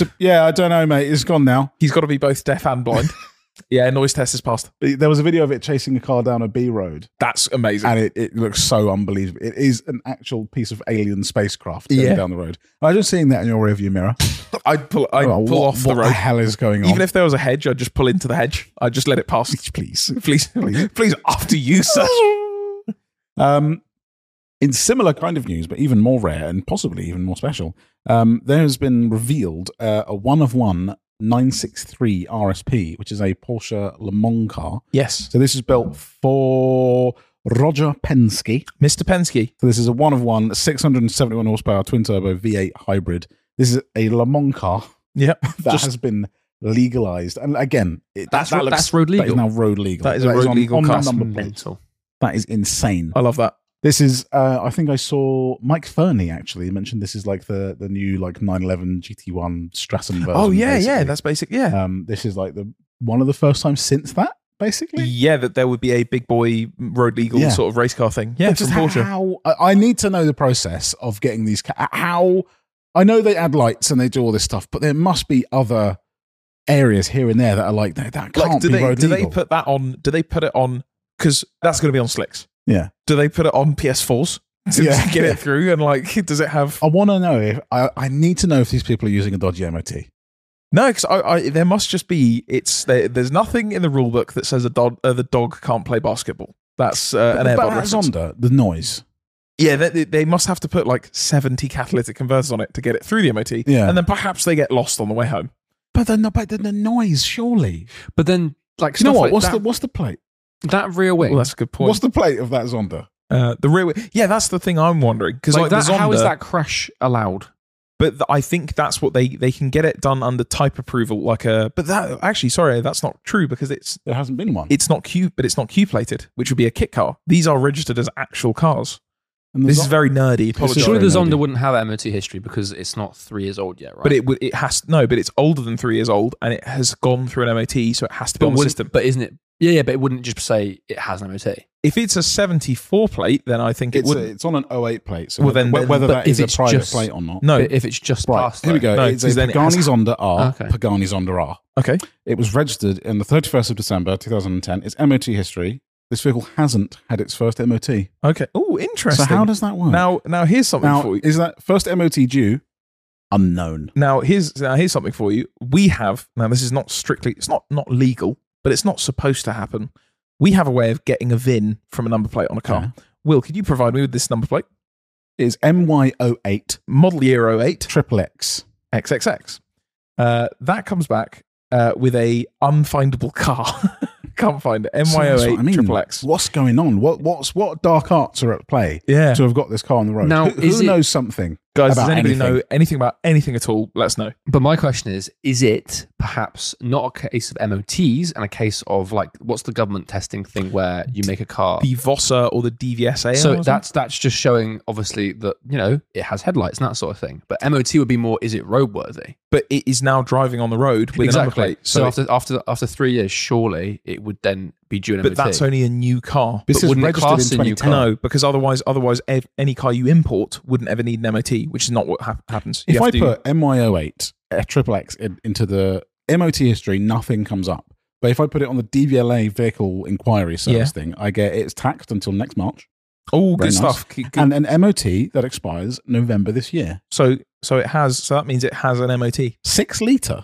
I don't know, mate. It's gone now. He's got to be both deaf and blind. Yeah, noise test is passed. There was a video of it chasing a car down a B road. That's amazing. And it looks so unbelievable. It is an actual piece of alien spacecraft going down the road. I was just seeing that in your rearview mirror. I'd pull off the road. What the hell is going on? Even if there was a hedge, I'd just pull into the hedge. I'd just let it pass. Please. Please, after you, sir. In similar kind of news, but even more rare and possibly even more special, there has been revealed a one-of-one 963 RSP, which is a Porsche Le Mans car. Yes. So this is built for Roger Penske. Mr. Penske. So this is a one-of-one 671 horsepower twin-turbo V8 hybrid. This is a Le Mans car Yep. that has been legalized. And again, that's road legal. That is now road legal. That is a road legal car. That is insane. I love that. This is, I think I saw Mike Fernie actually mentioned this is like the new like 911 GT1 Stratum version. Oh yeah, basically. yeah, that's basic. Yeah, this is like one of the first times since that, basically. Yeah, that there would be a big boy road legal sort of race car thing. Yeah, but from just Porsche. How I need to know the process of getting these. How I know they add lights and they do all this stuff, but there must be other areas here and there that are like that can't be road legal. Do they put that on? Do they put it on? Because that's going to be on slicks. Yeah. Do they put it on PS4s to get it through? And like, does it have? I want to know if I need to know if these people are using a dodgy MOT. No, because there must just be. There's nothing in the rule book that says the dog can't play basketball. That's an airbud reference. Zonda, the noise. Yeah, they must have to put like 70 catalytic converters on it to get it through the MOT. Yeah. And then perhaps they get lost on the way home. But then the noise, surely. But then, like, you know what? Like what's the plate? that rear wing? Well, that's a good point. What's the plate of that Zonda? The rear wing. Yeah, that's the thing I'm wondering. Because like the Zonda, how is that crash allowed? But I think that's what they can get it done under type approval, like a. But that actually, sorry, that's not true because there hasn't been one. It's not Q, but it's not Q plated, which would be a kit car. These are registered as actual cars. This is very nerdy. Surely the Zonda wouldn't have MOT history because it's not 3 years old yet, right? But it has no. But it's older than 3 years old, and it has gone through an MOT, so it has to be on the system. But isn't it? Yeah, but it wouldn't just say it has an MOT. If it's a 74 plate, then I think it's on an 08 plate. So then whether that is a private plate or not. No, if it's just past. Here we go. No, it's a Pagani Zonda R. Okay. Pagani Zonda R. Okay. It was registered on the 31st of December 2010. Its MOT history. This vehicle hasn't had its first MOT. Okay. Oh, interesting. So how does that work? Now here's something for you. Is that first MOT due? Unknown. Now here's something for you. We have this is not strictly. It's not legal, but it's not supposed to happen. We have a way of getting a VIN from a number plate on a car. Yeah. Will, could you provide me with this number plate? It's MY08 model year 08 XXX XXX. That comes back with a unfindable car. Can't find it. MY08 XXX. What's going on? What dark arts are at play? Yeah. To have got this car on the road. Now, who knows something? Guys, does anybody know anything about anything at all? Let us know. But my question is it perhaps not a case of MOTs and a case of like, what's the government testing thing where you make a car? The VOSA or the DVSA? So that's just showing, obviously, that, it has headlights and that sort of thing. But MOT would be more, is it roadworthy? But it is now driving on the road with a number plate. So after 3 years, surely it would then be due an MOT. But that's only a new car. This is registered in 2010. No, because otherwise any car you import wouldn't ever need an MOT, which is not what happens. If I put MY08 XXX into the MOT history, nothing comes up. But if I put it on the DVLA vehicle inquiry service thing, I get it's taxed until next March. Oh, good stuff. And an MOT that expires November this year. So that means it has an MOT. 6 litre.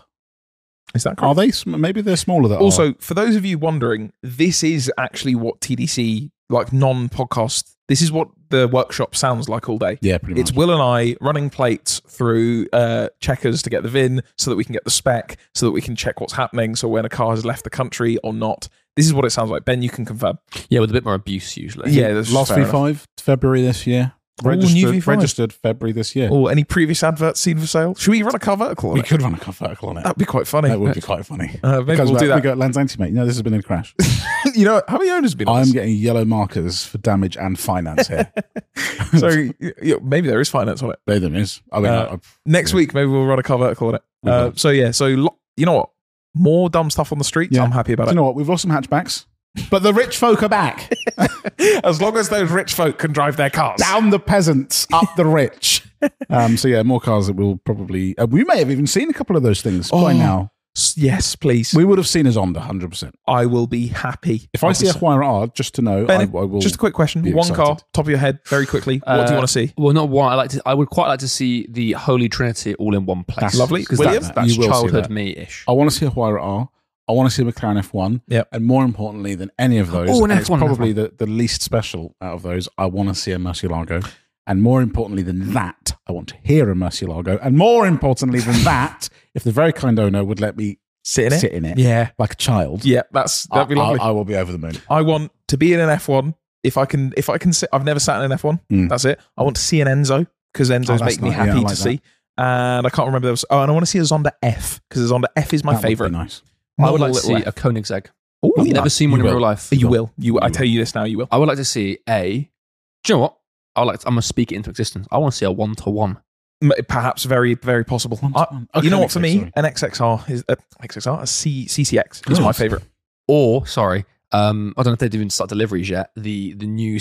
Is that correct? Are they? Maybe they're smaller. Also, for those of you wondering, this is actually what TDC, like non-podcast, this is what the workshop sounds like all day. Yeah, pretty much. It's Will and I running plates through checkers to get the VIN so that we can get the spec, so that we can check what's happening, so when a car has left the country or not. This is what it sounds like. Ben, you can confirm. Yeah, with a bit more abuse usually. Yeah, last V5, February this year. Registered February this year. Or any previous adverts seen for sale? Should we run a car vertical on it? We could run a car vertical on it. That'd be quite funny. That would be quite funny. Maybe we'll do that. We got Lanzanti, mate. This has been a crash. How many owners have been on I'm this? getting yellow markers for damage and finance here. So maybe there is finance on it. There is. Next week, maybe we'll run a car vertical on it. So you know what? More dumb stuff on the streets. Yeah. I'm happy about it. You know what? We've lost some hatchbacks. But the rich folk are back. As long as those rich folk can drive their cars. Down the peasants, up the rich. More cars that we'll probably... we may have even seen a couple of those things by now. Yes, please. We would have seen a Zonda, 100%. I will be happy. If I see a Huayra R, just to know, Ben, I will. just a quick question. One excited. car, top of your head, very quickly. What do you want to see? Well, not one. I would quite like to see the Holy Trinity all in one place. That's lovely. Because William? that's You will see childhood that. me-ish. I want to see a Huayra R. I want to see a McLaren F1. Yep. And more importantly than any of those, Oh, an and it's F1, probably the least special out of those, I want to see a Murcielago. And more importantly than that, I want to hear a Murcielago. And more importantly than that, if the very kind owner would let me Sit in it? yeah, like a child, Yeah, that'd be lovely. I will be over the moon. I want to be in an F1. If I can sit, I've never sat in an F1. That's it. I want to see an Enzo because Enzos that's make me nice. happy Yeah, I like to see. And I can't remember those. Oh, and I want to see a Zonda F because a Zonda F is my That would be favorite. nice. I would like to Little see F. a Koenigsegg. Ooh, I've never seen one in will. real life. You will. I tell you this now. You will. I would like to see a. Do you know what? I'm going to speak it into existence. I want to see a 1-to-1. Perhaps very, very possible. One-to-one. You know what? For me, Sorry. an XXR is a CCX is my favorite. Or, sorry, I don't know if they've even started deliveries yet. The new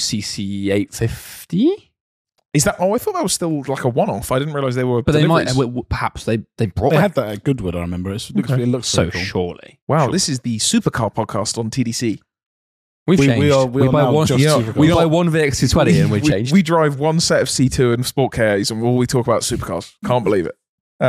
CC850? Is that? Oh, I thought that was still like a one-off. I didn't realize they were. But they might, deliveries. perhaps they brought They it. had that at Goodwood, I remember. It looks So pretty cool. surely. Wow, Sure. this is the Supercar podcast on TDC. We've We changed. are We buy now one, just you know, Supercars. we buy one VX220 and we've changed. We drive one set of C2 and Sport KAs, and all we talk about supercars. Can't believe it.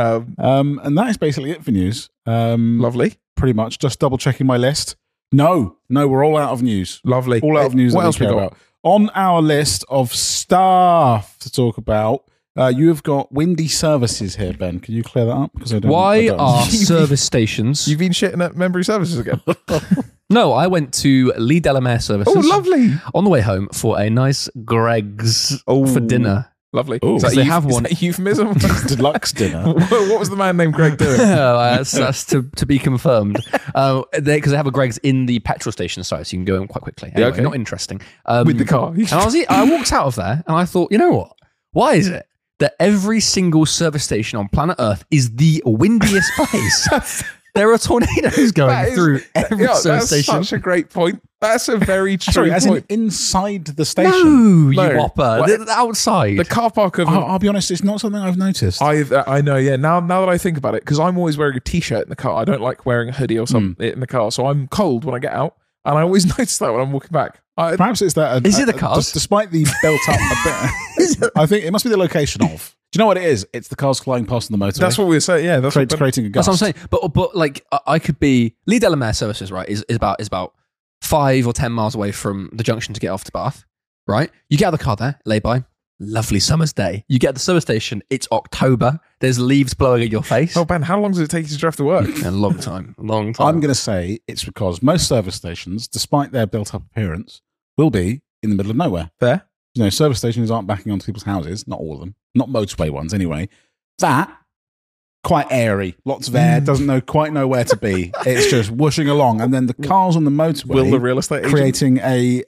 And that is basically it for news. Lovely, Pretty much. Just double checking my list. No, we're all out of news. lovely. All out of news What that else we we care got? about. On our list of stuff to talk about, you have got Windy Services here, Ben. Can you clear that up? Because I don't. Why I don't are understand. service stations? You've been shitting at Membry Services again. No, I went to Lee Delamere Services. Oh, lovely, On the way home for a nice Greg's Oh. for dinner. lovely. Oh. Is that They have one. Is that a euphemism? Deluxe dinner? What was the man named Greg doing? That's to be confirmed. Because they have a Greg's in the petrol station site, so you can go in quite quickly. Anyway, okay. Not interesting. With the car. And I walked out of there and I thought, you know what? Why is it that every single service station on planet Earth is the windiest place? There are tornadoes going through every service that's station. such a great point. That's a very true Sorry, as in point. inside the station. No, you No. whopper. What? The outside. The car park of I'll be honest, it's not something I've noticed. I know, yeah. Now that I think about it, because I'm always wearing a t-shirt in the car. I don't like wearing a hoodie or something in the car, so I'm cold when I get out, and I always notice that when I'm walking back. Perhaps it's that. Is it the cars? Despite the built up a bit, I think it must be the location of. Do you know what it is? It's the cars flying past on the motorway. That's what we were saying. Yeah, that's what, creating a That's gust. what I'm saying. But like I could be Lee Delamere Services, right? Is about 5 or 10 miles away from the junction to get off to Bath, right? You get out of the car there, lay by, lovely summer's day. You get at the service station, it's October. There's leaves blowing at your face. Oh, Ben, how long does it take you to drive to work? A long time. I'm going to say it's because most service stations, despite their built up appearance, will be in the middle of nowhere. Fair. You know, service stations aren't backing onto people's houses. Not all of them. Not motorway ones, anyway. That, quite airy. Lots of air. Doesn't quite know where to be. It's just whooshing along. And then the cars on the motorway Will the real estate agent? creating a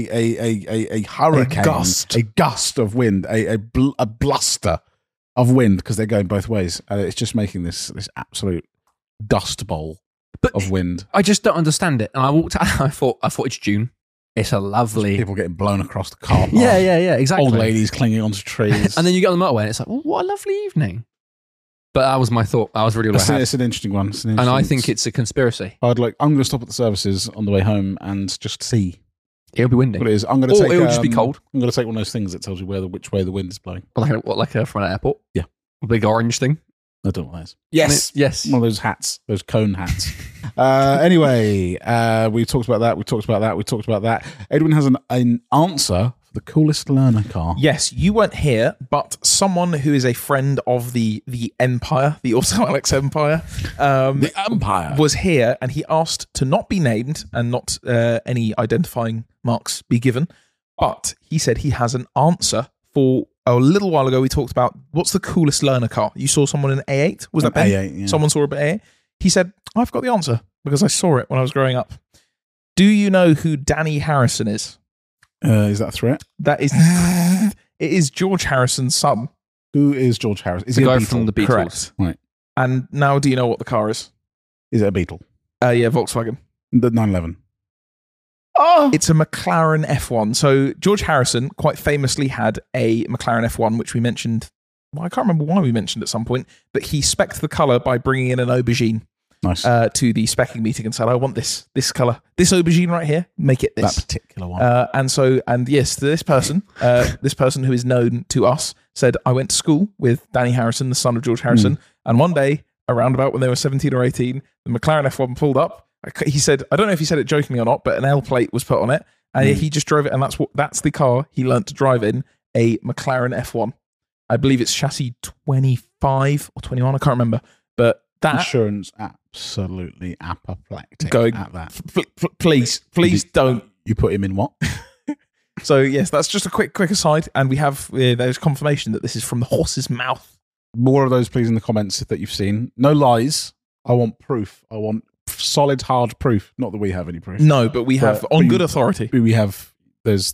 hurricane. A gust. Of wind. A bluster of wind because they're going both ways. It's just making this absolute dust bowl of wind. I just don't understand it. And I walked out, I thought it's June. It's a lovely... People getting blown across the car park. Yeah, exactly. Old ladies clinging onto trees. And then you get on the motorway and it's like, well, what a lovely evening. But that was my thought. That was really what I had. It's an interesting one. And I think it's a conspiracy. I'm going to stop at the services on the way home and just see It'll be windy. what it is. I'm going to Or take. it'll just be cold. I'm going to take one of those things that tells you which way the wind is blowing. Like from an airport? Yeah. A big orange thing? I don't know what that is. Yes. One of those hats, those cone hats. Anyway, we talked about that. Edwin has an answer for the coolest learner car. Yes, you weren't here, but someone who is a friend of the Empire, the Auto Alex Empire, The Empire was here, and he asked to not be named and not any identifying marks be given. But he said he has an answer for. A little while ago, we talked about what's the coolest learner car. You saw someone in an A8. Was that Ben? A8, yeah. Someone saw a A8. He said, "I've got the answer because I saw it when I was growing up." Do you know who Danny Harrison is? Is that a threat? That is, it is George Harrison's son. Who is George Harrison? Is The he a guy Beetle? from the Beatles. Correct. Right. And now, do you know what the car is? Is it a Beetle? Yeah, Volkswagen. The 911. Oh, it's a McLaren F1. So George Harrison quite famously had a McLaren F1, which we mentioned. Well, I can't remember why we mentioned at some point, but he spec'd the colour by bringing in an aubergine. Nice. to the specking meeting and said, I want this colour, this aubergine right here, make it this. That particular one. And yes, this person who is known to us said, I went to school with Danny Harrison, the son of George Harrison, and one day, around about when they were 17 or 18, the McLaren F1 pulled up. He said, I don't know if he said it jokingly or not, but an L plate was put on it, and he just drove it, and that's the car he learnt to drive in, a McLaren F1. I believe it's chassis 25 or 21, I can't remember, but that insurance absolutely apoplectic going at that. Please don't. You put him in what? So yes, that's just a quick aside, and we have there's confirmation that this is from the horse's mouth. More of those, please, in the comments that you've seen. No lies. I want proof. I want solid, hard proof. Not that we have any proof. No, but we have on good authority. We have. There's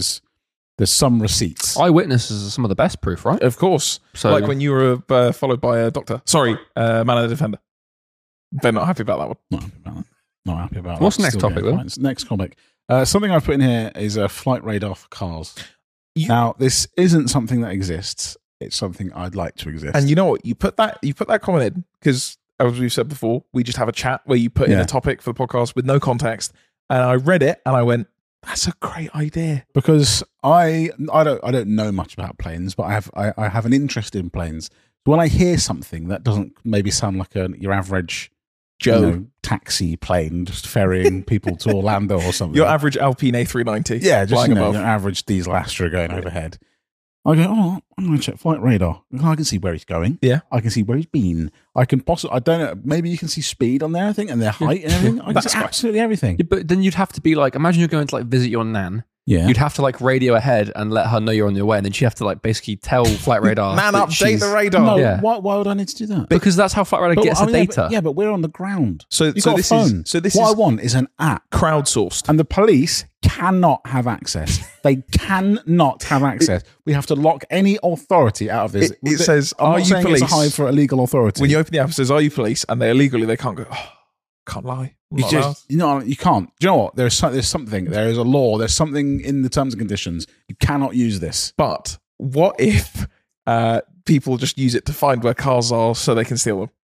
some receipts. Eyewitnesses are some of the best proof, right? Of course. So, like when you were followed by a doctor. Sorry, Man of the Defender. They're not happy about that one. Not happy about that. What's the next topic, Will? Next comic. Something I've put in here is a flight radar for cars. Now, this isn't something that exists. It's something I'd like to exist. And you know what? You put that comment in because, as we've said before, we just have a chat where you put in a topic for the podcast with no context. And I read it and I went, that's a great idea. Because I don't know much about planes, but I have an interest in planes. When I hear something that doesn't maybe sound like your average Joe taxi plane just ferrying people to Orlando or something. Your average Alpine A390. Yeah, just your average diesel Astra going overhead. I go, I'm going to check flight radar. I can see where he's going. Yeah. I can see where he's been. I can possibly, I don't know, maybe you can see speed on there, I think, and their height and everything. I can see absolutely everything. Yeah, but then you'd have to be like, imagine you're going to like visit your nan. Yeah. You'd have to like radio ahead and let her know you're on your way, and then she'd have to like basically tell Flight Radar. Man, update the radar. No, Yeah. why would I need to do that? Because that's how Flight Radar gets the data. Yeah, but we're on the ground. So You've got a phone. What I want is an app. Crowdsourced. And the police cannot have access. They cannot have access. We have to lock any authority out of this. It says, I'm are not you saying police? It's a hide for illegal authority. When you open the app, it says, are you police? And they illegally, they can't go, can't lie. You can't. Do you know what? There's something. There is a law. There's something in the terms and conditions. You cannot use this. But what if people just use it to find where cars are so they can steal them?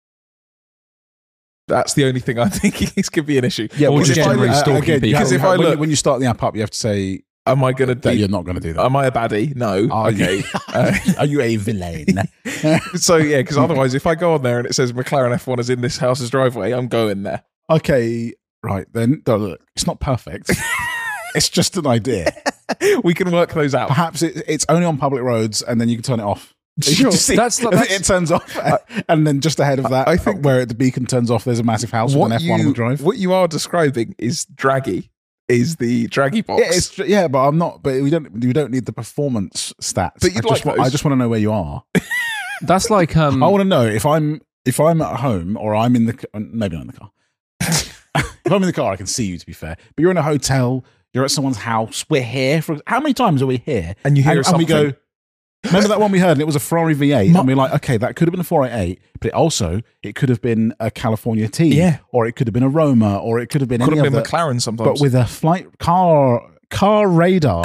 That's the only thing I'm thinking is could be an issue. Yeah, or just generally stalking people. Because if I look, when you start the app up, you have to say, am I going to do? You're not going to do that. Am I a baddie? No. Okay. Are you a villain? So yeah, because otherwise, if I go on there and it says McLaren F1 is in this house's driveway, I'm going there. Okay, right then. Look, it's not perfect. It's just an idea. We can work those out. Perhaps it's only on public roads, and then you can turn it off. Sure. It turns off, and then just ahead of that, I think where the beacon turns off, there's a massive house with an F1 on the drive. What you are describing is draggy. Is the draggy box? But I'm not. But we don't need the performance stats. But I just want to know where you are. That's like I want to know if I'm at home or I'm in the maybe not in the car. If I'm in the car, I can see you. To be fair, but you're in a hotel. You're at someone's house. We're here for how many times are we here? And you hear something. And we go. Remember that one we heard, and it was a Ferrari V8, and we're like, okay, that could have been a 488, but it could have been a California T, or it could have been a Roma, or it could have been any other. McLaren sometimes, but with a car radar,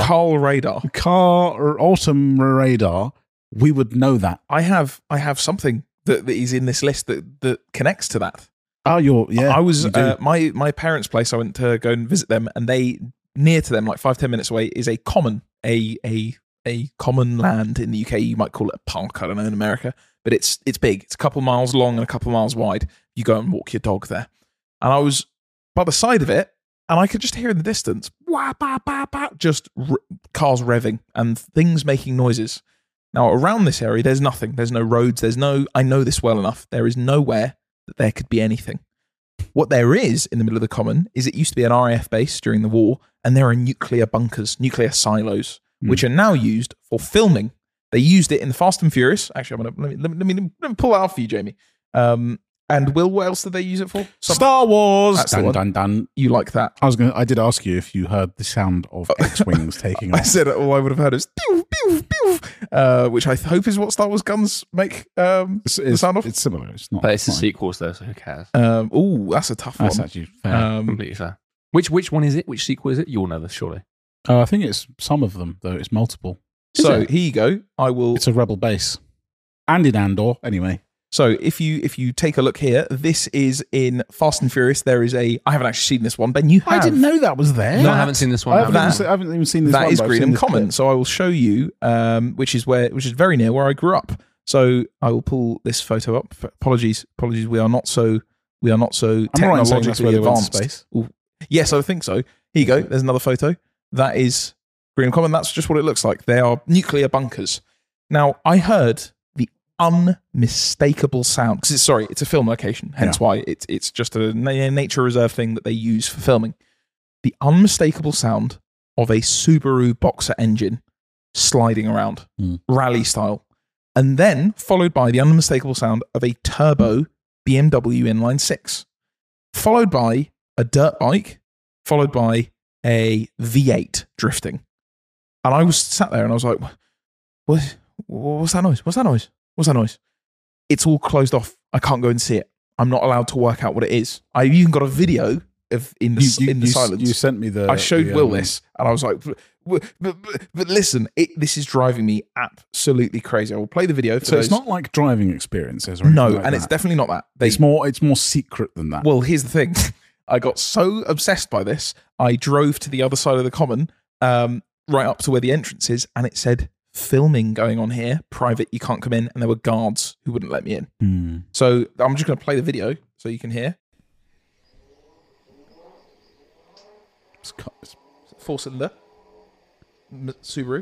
car autumn radar, we would know that. I have something that is in this list that connects to that. Oh, I was my parents' place. I went to go and visit them, and they near to them, like 5-10 minutes away, is a common a common land in the UK. You might call it a park, I don't know, in America, but it's big. It's a couple miles long and a couple miles wide. You go and walk your dog there. And I was by the side of it, and I could just hear in the distance, wah, bah, bah, bah, just cars revving and things making noises. Now, around this area, there's nothing. There's no roads. I know this well enough. There is nowhere that there could be anything. What there is in the middle of the common is it used to be an RAF base during the war, and there are nuclear bunkers, nuclear silos, which are now used for filming. They used it in the Fast and Furious. Actually, let me pull that out for you, Jamie. And Will, what else did they use it for? Star Wars. That's dun. You like that? I did ask you if you heard the sound of X-wings taking off. I said all I would have heard is pew, pew, pew, which I hope is what Star Wars guns make the sound of. It's similar. It's not. But it's the sequels though, so who cares? That's a tough one. That's actually fair. Completely fair. Which one is it? Which sequel is it? You'll know this, surely. I think it's some of them, though. It's multiple. So here you go. It's a rebel base. And in Andor, anyway. So if you take a look here, this is in Fast and Furious. There is I haven't actually seen this one. Ben, you have. I didn't know that was there. No, I haven't seen this one. I haven't even seen this one. That is but I've seen Greenham this Common. clip. So I will show you, which is very near where I grew up. So I will pull this photo up. Apologies, we are not so I'm right in saying that's technologically where they went to advanced. space. Ooh. Yes, I think so. Here you go. There's another photo. That is Greenham Common. That's just what it looks like. They are nuclear bunkers. Now, I heard the unmistakable sound because it's a film location, hence why it's just a nature reserve thing that they use for filming. The unmistakable sound of a Subaru Boxer engine sliding around, rally style, and then followed by the unmistakable sound of a turbo BMW inline 6, followed by a dirt bike, followed by a V8 drifting. And I was sat there and I was like, what's that noise? What's that noise? What's that noise? It's all closed off. I can't go and see it. I'm not allowed to work out what it is. I even got a video of in the silence. You sent me the. I showed Will this, and I was like, but listen, this is driving me absolutely crazy. I will play the video. So it's not like driving experiences, right? No, and it's definitely not that. It's more secret than that. Well, here's the thing. I got so obsessed by this, I drove to the other side of the common, right up to where the entrance is, and it said, filming going on here, private, you can't come in, and there were guards who wouldn't let me in. So I'm just going to play the video so you can hear. It's 4-cylinder Subaru.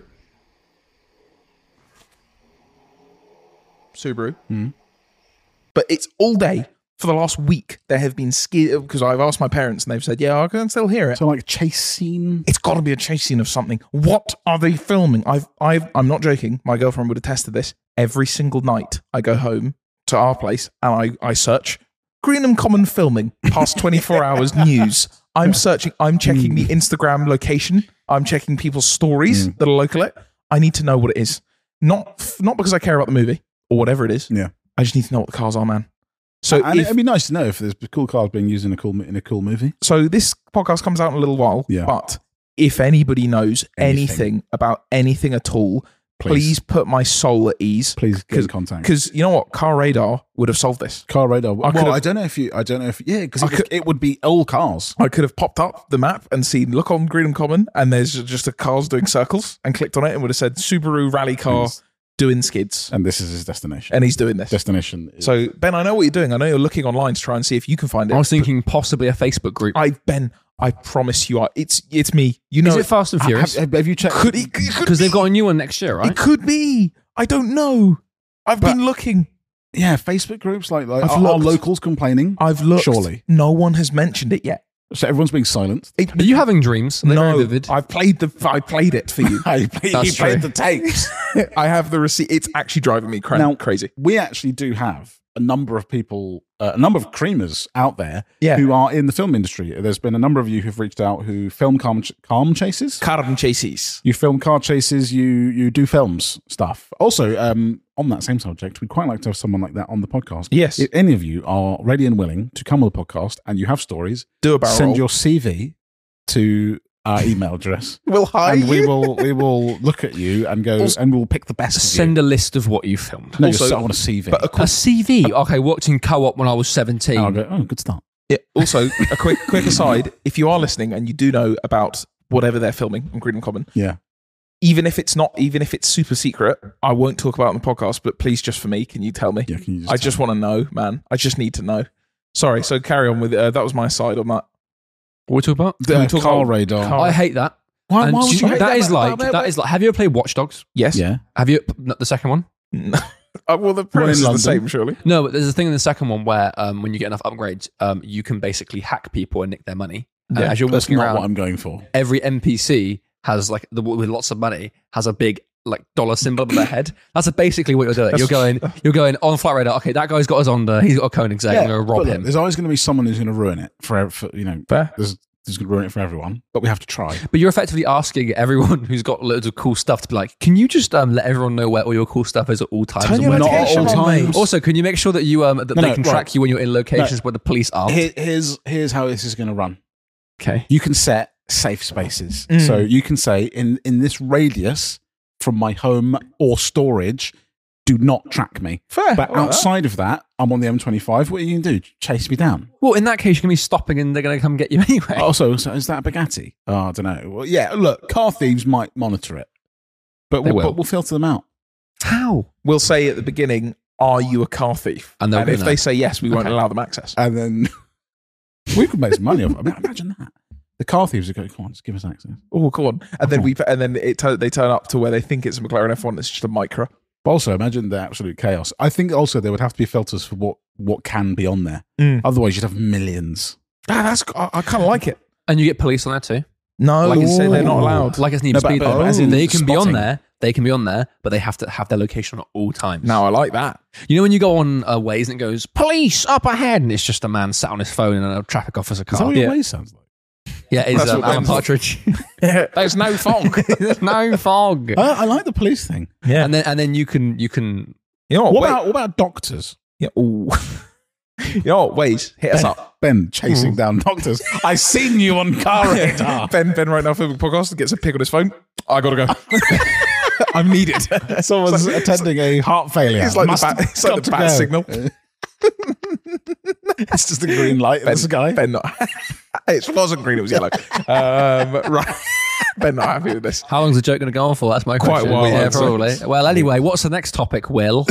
But it's all day. For the last week, there have been because I've asked my parents and they've said, yeah, I can still hear it. So like a chase scene? It's got to be a chase scene of something. What are they filming? I'm not joking. My girlfriend would attest to this. Every single night I go home to our place and I search Greenham Common filming, past 24 hours news. I'm checking the Instagram location. I'm checking people's stories that are local. I need to know what it is. Not because I care about the movie or whatever it is. Yeah. I just need to know what the cars are, man. So it'd be nice to know if there's cool cars being used in a cool movie. So this podcast comes out in a little while. Yeah. But if anybody knows anything about anything at all, please put my soul at ease. Please get in contact. Because you know what, Car Radar would have solved this. Car Radar. I don't know if because it would be all cars. I could have popped up the map and seen, look on Greenham Common, and there's just a cars doing circles, and clicked on it and would have said Subaru rally car doing skids. And this is his destination. And he's doing this. Destination. So Ben, I know what you're doing. I know you're looking online to try and see if you can find it. I was thinking possibly a Facebook group. Ben, I promise you, it's me. You know, is it Fast and Furious? Have you checked? Because they've got a new one next year, right? It could be. I don't know. I've been looking. Yeah, Facebook groups like are locals complaining. I've looked. Surely, no one has mentioned it yet. So everyone's being silent. Are you having dreams? Are they very vivid? I played it for you. He played the tapes. I have the receipt. It's actually driving me crazy. We actually do have a number of people, a number of creamers out there who are in the film industry. There's been a number of you who've reached out who film car chases. Car chases. You film car chases. You do films stuff. Also, on that same subject, we'd quite like to have someone like that on the podcast. Yes. If any of you are ready and willing to come on the podcast and you have stories, send your CV to our email address. We'll hire and you. we will look at you and go and we'll pick the best. Send a list of what you filmed. No, also, I want a CV. But a CV. Okay, worked in co-op when I was 17. I'll go, good start. Yeah. Also, a quick aside: if you are listening and you do know about whatever they're filming on Greenham Common, even if it's super secret, I won't talk about it on the podcast. But please, just for me, can you tell me? Yeah, can you I just want to know, man. I just need to know. Sorry. So carry on with that. Was my side on that. What are we talking about? The Car Radar. I hate that. Why would you hate that? Is like. Have you ever played Watch Dogs? Yes. Yeah. Have you the second one? No. Well, the premise is the same, surely. No, but there's a thing in the second one where when you get enough upgrades, you can basically hack people and nick their money. As you're walking around, what I'm going for. Every NPC has with lots of money has a big dollar symbol on their head. That's basically what you're doing. You're going on Flight Radar. Okay, that guy's got his Honda. He's got a Koenigsegg. I'm going to rob him. There's always going to be someone who's going to ruin it for Fair. There's going to ruin it for everyone, but we have to try. But you're effectively asking everyone who's got loads of cool stuff to be like, can you just let everyone know where all your cool stuff is at all times? Not at all times. Also, can you make sure that you they can track you when you're in locations where the police aren't? Here's how this is going to run. Okay. You can set safe spaces. So you can say in this radius from my home or storage, do not track me. Fair. But outside of that, I'm on the M25. What are you going to do? Chase me down? Well, in that case, you're going to be stopping and they're going to come get you anyway. Also, so is that a Bugatti? Oh, I don't know. Well, yeah, look, car thieves might monitor it, but we'll filter them out. How? We'll say at the beginning, are you a car thief? And if they say yes, we won't allow them access. And then we could make some money off it. I mean, imagine that. The car thieves would go, come on, just give us access. Oh, come on. And then they turn up to where they think it's a McLaren F1, it's just a Micra. But also, imagine the absolute chaos. I think also there would have to be filters for what can be on there. Otherwise, you'd have millions. I kind of like it. And you get police on that too. No, like say they're not allowed. Like it's Need for Speed. They can be on there. They can be on there, but they have to have their location at all times. No, I like that. You know when you go on Waze and it goes, police up ahead, and it's just a man sat on his phone in a traffic officer car. Is that what your Waze sounds like? Yeah, it's Alan Partridge. There's no fog. There's no fog. I like the police thing. Yeah, and then you can. You know what about doctors? Yeah. Ooh. You know what? Waze, hit us up. Ben chasing down doctors. I seen you on car radar. Ben right now filming a podcast, gets a pic on his phone. I gotta go. I'm needed. Someone's attending a heart failure. It's like the bat signal. It's just a green light in the sky. Ben it wasn't green, it was yellow. Right. Ben not happy with this. How long's the joke going to go on for? That's my question. Quite a while. Yeah, probably. Well, anyway, what's the next topic, Will?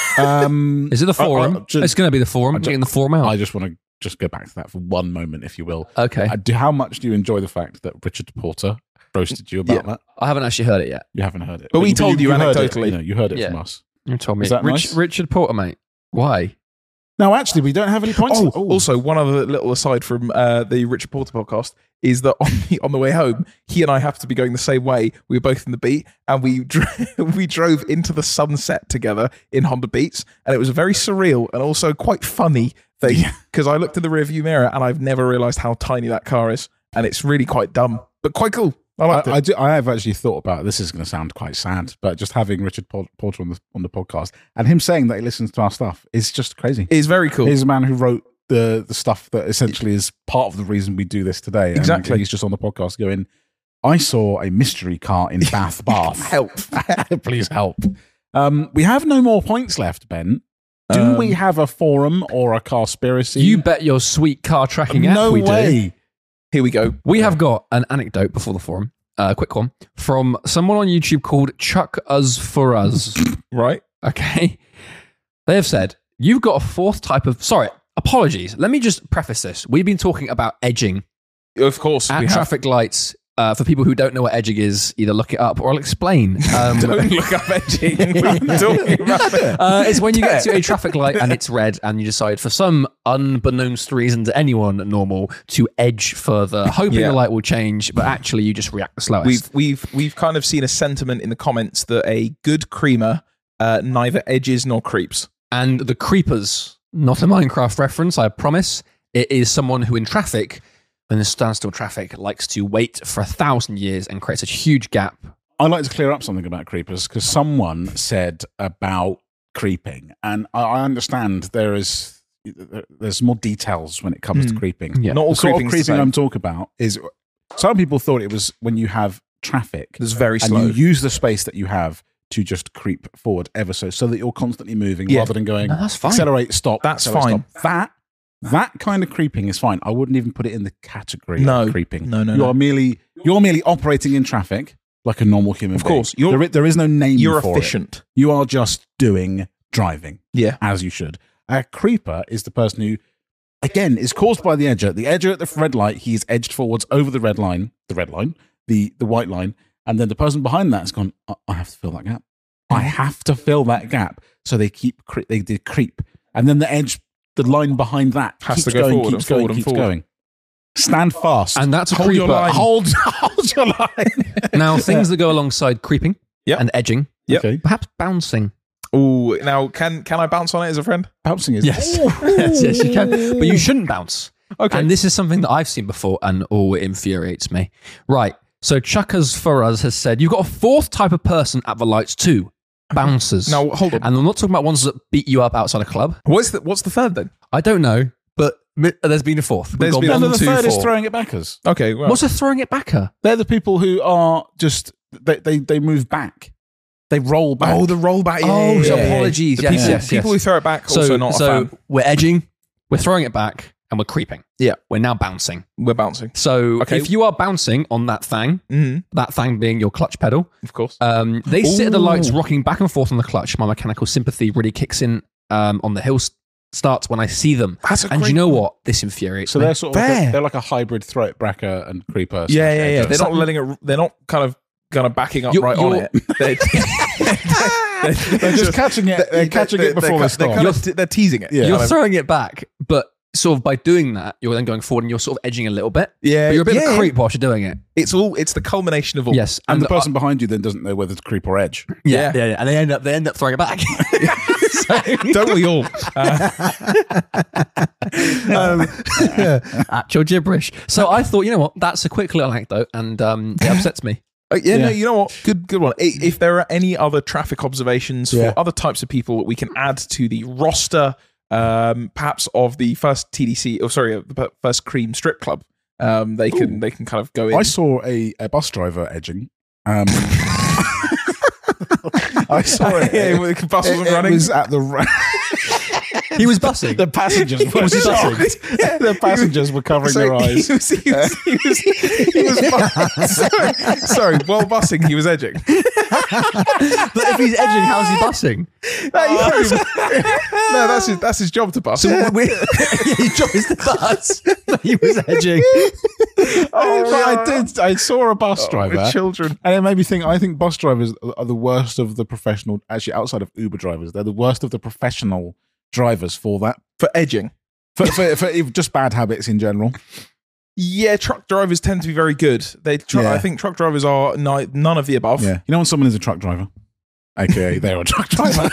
Is it the forum? It's going to be the forum. Getting the forum out. I just want to go back to that for one moment, if you will. Okay. How much do you enjoy the fact that Richard Porter roasted you about that? I haven't actually heard it yet. You haven't heard it. But we told you anecdotally. You heard it from us. You told me. Is that nice? Richard Porter, mate. Why? No, actually, we don't have any points. Also, one other little aside from the Richard Porter podcast is that on the way home, he and I happened to be going the same way. We were both in the Beat, and we drove into the sunset together in Honda Beats, and it was a very surreal and also quite funny thing because I looked in the rearview mirror and I've never realised how tiny that car is, and it's really quite dumb but quite cool. I liked it. I have actually thought about this. Is going to sound quite sad, but just having Richard Porter on the podcast and him saying that he listens to our stuff is just crazy. It's very cool. He's a man who wrote the stuff that essentially is part of the reason we do this today. Exactly. And he's just on the podcast going, I saw a mystery car in Bath. Help. Please help. We have no more points left, Ben. Do we have a forum or a Carspiracy? You bet your sweet car tracking app no we way. do. Here we go. We have got an anecdote before the forum, a quick one, from someone on YouTube called Chuck Us For Us. Right. Okay. They have said, you've got a fourth type of... Sorry, apologies. Let me just preface this. We've been talking about edging. Of course. At traffic lights. For people who don't know what edging is, either look it up or I'll explain. Don't look up edging. We're talking about it. It's when you get to a traffic light and it's red and you decide for some unbeknownst reason to anyone normal to edge further, hoping the light will change, but actually you just react the slowest. We've kind of seen a sentiment in the comments that a good creamer neither edges nor creeps. And the creepers, not a Minecraft reference, I promise. It is someone who in traffic... in the standstill traffic, likes to wait for 1,000 years and creates a huge gap. I'd like to clear up something about creepers because someone said about creeping, and I understand there's more details when it comes to creeping. Yeah. Not all the sort of creeping I'm talking about is some people thought it was when you have traffic it's very slow. And you use the space that you have to just creep forward ever so that you're constantly moving rather than going that's fine. Accelerate, stop. That's accelerate, fine. Stop. That kind of creeping is fine. I wouldn't even put it in the category of creeping. No. You're merely operating in traffic like a normal human being. Of course. There is no name you're for efficient. It. You are just driving. Yeah. As you should. A creeper is the person who, again, is caused by the edger. The edger at the red light, he's edged forwards over the red line, the white line, and then the person behind that has gone, I have to fill that gap. I have to fill that gap. So they creep. And then the line behind that has to go forward, going. Stand fast. And that's a hold creeper. Your line. Hold your line. Now, things that go alongside creeping and edging, okay. Perhaps bouncing. Oh, now can I bounce on it as a friend? Bouncing is yes, yes, you can, but you shouldn't bounce. Okay, and this is something that I've seen before, and it infuriates me. Right, so Chuckers For Us has said you've got a fourth type of person at the lights too. Bouncers. Now hold on, and I'm not talking about ones that beat you up outside a club. What's the third then? I don't know, but there's been a fourth. The third is throwing it backers. Okay, well. What's a throwing it backer? They're the people who are just they move back. They roll back. Oh, the rollback. So apologies. The Yes, people who throw it back also not a fan. We're edging, we're throwing it back, and we're creeping. Yeah. We're now bouncing. We're bouncing. So if you are bouncing on that thang, that thang being your clutch pedal, Of course. they sit at the lights rocking back and forth on the clutch. My mechanical sympathy really kicks in on the hill starts when I see them. And you know what? This infuriates me. They're sort of they're like a hybrid throw it backer and creeper. Yeah. They're not letting it. They're not kind of backing up on it. They're just catching it. They're catching it before they start. They're teasing it. Yeah. You're throwing it back, but sort of by doing that, you're then going forward and you're sort of edging a little bit. Yeah. But you're a bit of a creep whilst you're doing it. It's the culmination of all. Yes. And the person behind you then doesn't know whether to creep or edge. Yeah. And they end up throwing it back. Don't we all? Actual gibberish. So I thought, you know what? That's a quick little anecdote, and it upsets me. No, you know what? Good one. If there are any other traffic observations for other types of people that we can add to the roster, perhaps of the first TDC, the first Cream Strip Club, they can kind of go in. I saw a bus driver edging. I saw it. The bus wasn't running. It was at the. He was bussing. The passengers were bussing. Yeah. The passengers were covering their eyes. He was sorry, while bussing, he was edging. But if he's edging, how's he bussing? No, that's his job to bus. His job is to bus. He was edging. I saw a bus driver. With children. And it made me think, I think bus drivers are the worst of the professional, actually outside of Uber drivers, they're the worst of the professional drivers for that. For edging. For just bad habits in general. Yeah, truck drivers tend to be very good. I think truck drivers are none of the above. Yeah. You know when someone is a truck driver? AKA they're a truck driver.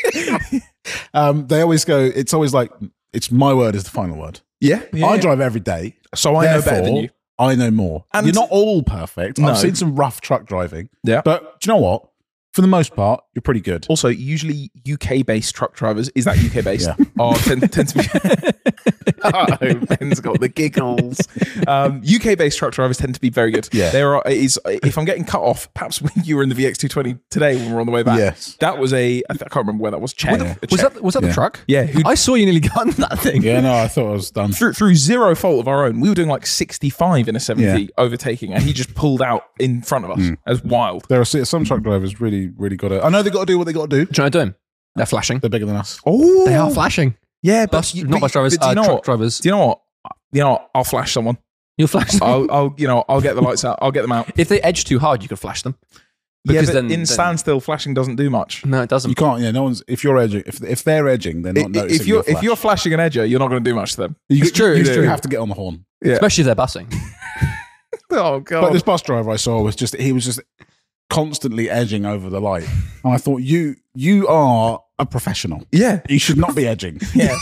They always go, it's always like, it's my word is the final word. Yeah. I drive every day. So I know better than you. I know more. And you're not all perfect. No. I've seen some rough truck driving. Yeah. But do you know what? For the most part, you're pretty good. Also, usually UK-based truck drivers, is that UK-based? Tend to be... Ben's got the giggles. UK-based truck drivers tend to be very good. Yeah. If I'm getting cut off, perhaps when you were in the VX220 today when we were on the way back, yes. That was I can't remember when that was. Was that the truck? Yeah. I saw you nearly gun that thing. Yeah, no, I thought I was done. Through zero fault of our own. We were doing like 65 in a 70 overtaking, and he just pulled out in front of us. It was wild. There are some truck drivers really got to... I know they got to do what they got to do. Do you know what they're doing? They're flashing. They're bigger than us. Oh, they are flashing. Yeah, not bus drivers. Truck drivers. Do you know what? I'll flash someone. You'll flash them. I'll get the lights out. I'll get them out. If they edge too hard, you could flash them. Because then standstill, flashing doesn't do much. No, it doesn't. You can't. Yeah, no one's. If you're edging, if they're edging, they're not noticing. If you're flashing an edger, you're not going to do much to them. It's true. You have to get on the horn, especially if they're bussing. Oh god! But this bus driver I saw was just constantly edging over the light, and I thought you are a professional. Yeah, you should not be edging. Yeah.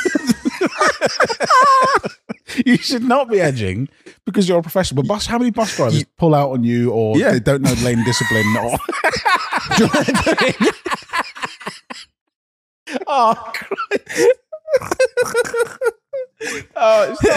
You should not be edging because you're a professional. But how many bus drivers pull out on you, or they don't know lane discipline, or oh Christ. Oh, it's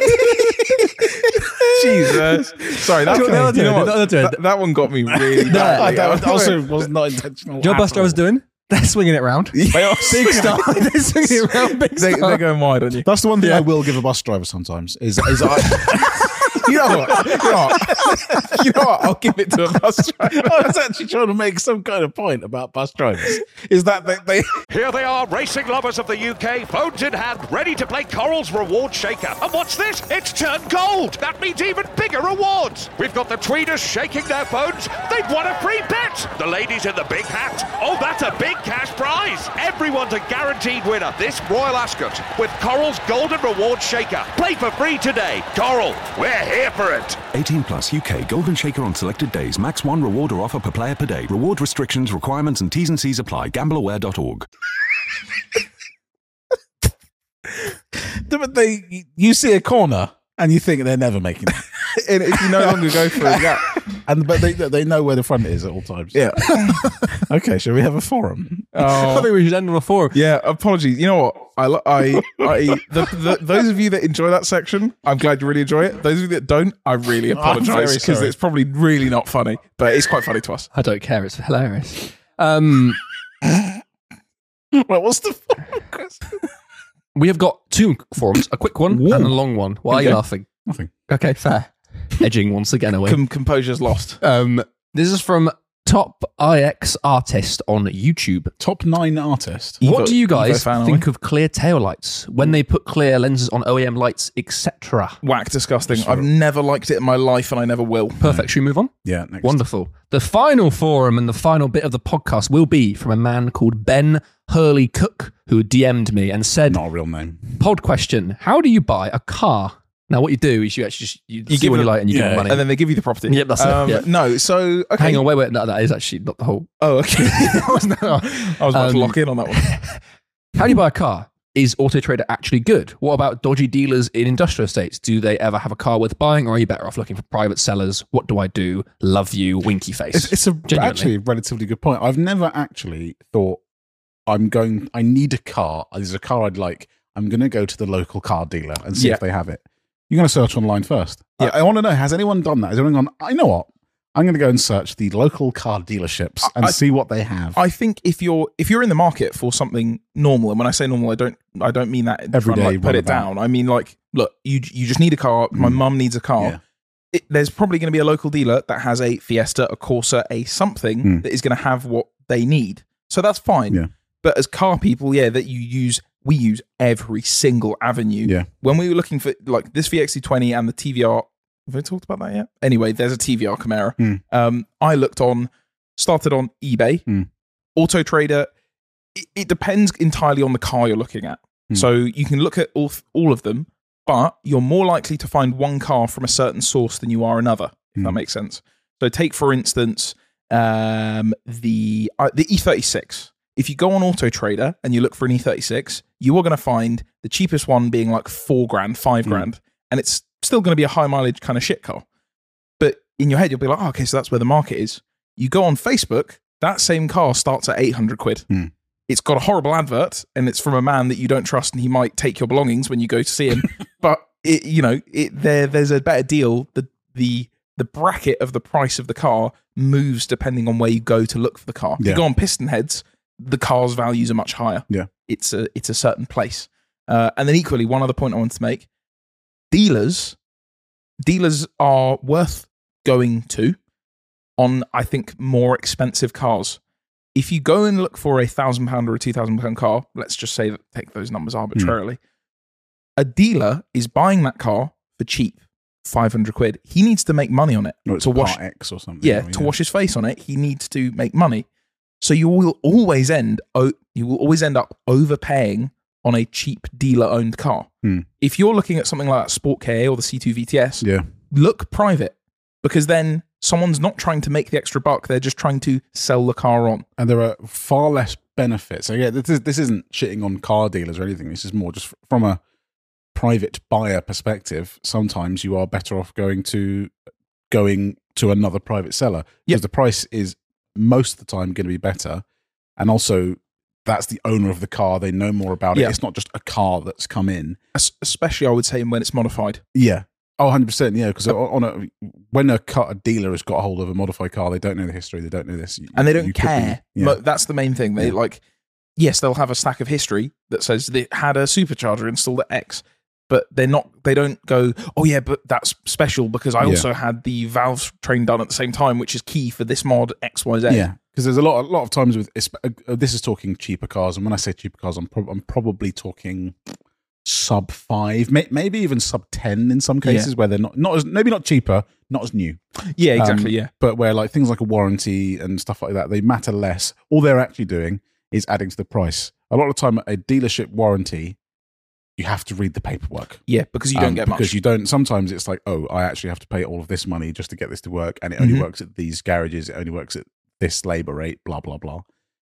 not good. Jesus. Sorry, that one got me really bad. That also was not intentional. Do you know what bus drivers doing? They're swinging it around. Big style. They're swinging it around. Big style. They're going wide on you. That's the one thing I will give a bus driver sometimes is You know what? I'll give it to a bus driver. I was actually trying to make some kind of point about bus drivers. Is that they Here they are, racing lovers of the UK, phones in hand, ready to play Coral's Reward Shaker. And what's this? It's turned gold. That means even bigger rewards. We've got the tweeters shaking their phones. They've won a free bet. The ladies in the big hat. Oh, that's a big cash prize. Everyone's a guaranteed winner this Royal Ascot with Coral's Golden Reward Shaker. Play for free today. Coral, we're here for it. 18 plus UK Golden Shaker on selected days. Max 1 reward or offer per player per day. Reward restrictions, requirements and T's and C's apply. Gambleaware.org. But you see a corner and you think they're never making it. And if you no longer go for a gap. But they know where the front is at all times. Yeah. Okay, shall we have a forum? I think we should end on a forum. Yeah, apologies. You know what? Those of you that enjoy that section, I'm glad you really enjoy it. Those of you that don't, I really apologise because it's probably really not funny, but it's quite funny to us. I don't care. It's hilarious. Well, what's the question? We have got 2 forums, a quick one and a long one. Why are you laughing? Nothing. Okay, fair. Edging once again away. Composure's lost. This is from Top IX Artist on YouTube. Top 9 artist. What do you guys think of clear taillights when they put clear lenses on OEM lights, etc.? Whack, disgusting. I've never liked it in my life and I never will. Perfect. Should we move on? Yeah, next. Wonderful. The final forum and the final bit of the podcast will be from a man called Ben Hurley Cook, who DM'd me and said, Not a real name. Pod question, how do you buy a car? Now, what you do is you actually just you give what you like and you give them money. And then they give you the property. Yep, that's it. Yeah. No, so, okay. Hang on, wait. No, that is actually not the whole... Oh, okay. I was about to lock in on that one. How do you buy a car? Is Auto Trader actually good? What about dodgy dealers in industrial estates? Do they ever have a car worth buying, or are you better off looking for private sellers? What do I do? Love you, winky face. It's actually a relatively good point. I've never actually thought, I need a car. There's a car I'd like. I'm going to go to the local car dealer and see if they have it. You're going to search online first. Yeah. I want to know, has anyone done that? Has anyone gone, I know what? I'm going to go and search the local car dealerships and see what they have. I think if you're in the market for something normal, and when I say normal, I don't mean that every day. Like, put it down. I mean, like, look, you just need a car. My mum needs a car. Yeah. There's probably going to be a local dealer that has a Fiesta, a Corsa, a something that is going to have what they need. So that's fine. Yeah. But as car people, we use every single avenue. Yeah. When we were looking for like this VX220 and the TVR, have I talked about that yet? Anyway, there's a TVR Camaro. I started on eBay, Auto Trader. It depends entirely on the car you're looking at. So you can look at all of them, but you're more likely to find one car from a certain source than you are another, if that makes sense. So take, for instance, the E36. If you go on Auto Trader and you look for an E36, you are going to find the cheapest one being like $4,000, $5,000, and it's still going to be a high mileage kind of shit car. But in your head, you'll be like, oh, okay, so that's where the market is. You go on Facebook, that same car starts at 800 quid. It's got a horrible advert, and it's from a man that you don't trust, and he might take your belongings when you go to see him. But there's a better deal. The bracket of the price of the car moves depending on where you go to look for the car. If you go on Piston Heads, the car's values are much higher. Yeah, it's a certain place. And then equally, one other point I want to make: dealers are worth going to on, I think, more expensive cars. If you go and look for £1,000 or a £2,000 car, let's just say that, take those numbers arbitrarily, a dealer is buying that car for cheap, 500 quid. He needs to make money on it. No, it's to wash X or something. Yeah, to wash his face on it, he needs to make money. So you will always end up overpaying on a cheap dealer-owned car. If you're looking at something like that Sport KA or the C2 VTS, look private, because then someone's not trying to make the extra buck; they're just trying to sell the car on. And there are far less benefits. So yeah, this isn't shitting on car dealers or anything. This is more just from a private buyer perspective. Sometimes you are better off going to another private seller because the price is most of the time going to be better, and also that's the owner of the car. They know more about it. It's not just a car that's come in. Especially, I would say, when it's modified. Yeah. Oh, 100%. Yeah, because when a dealer has got a hold of a modified car, they don't know the history. They don't know this, and they don't care. That's the main thing. They yes, they'll have a stack of history that says they had a supercharger installed at X, but they don't go, oh yeah, but that's special because I also had the valve train done at the same time, which is key for this mod XYZ. Yeah, because there's a lot of times with this is talking cheaper cars, and when I say cheaper cars, I'm probably talking sub 5, maybe even sub 10 in some cases, where they're not as, maybe not cheaper, not as new. Yeah, exactly. But where like things like a warranty and stuff like that, they matter less. All they're actually doing is adding to the price. A lot of the time, a dealership warranty, you have to read the paperwork. Yeah, because you don't get much. Because you don't. Sometimes it's like, oh, I actually have to pay all of this money just to get this to work, and it only works at these garages. It only works at this labor rate. Blah blah blah.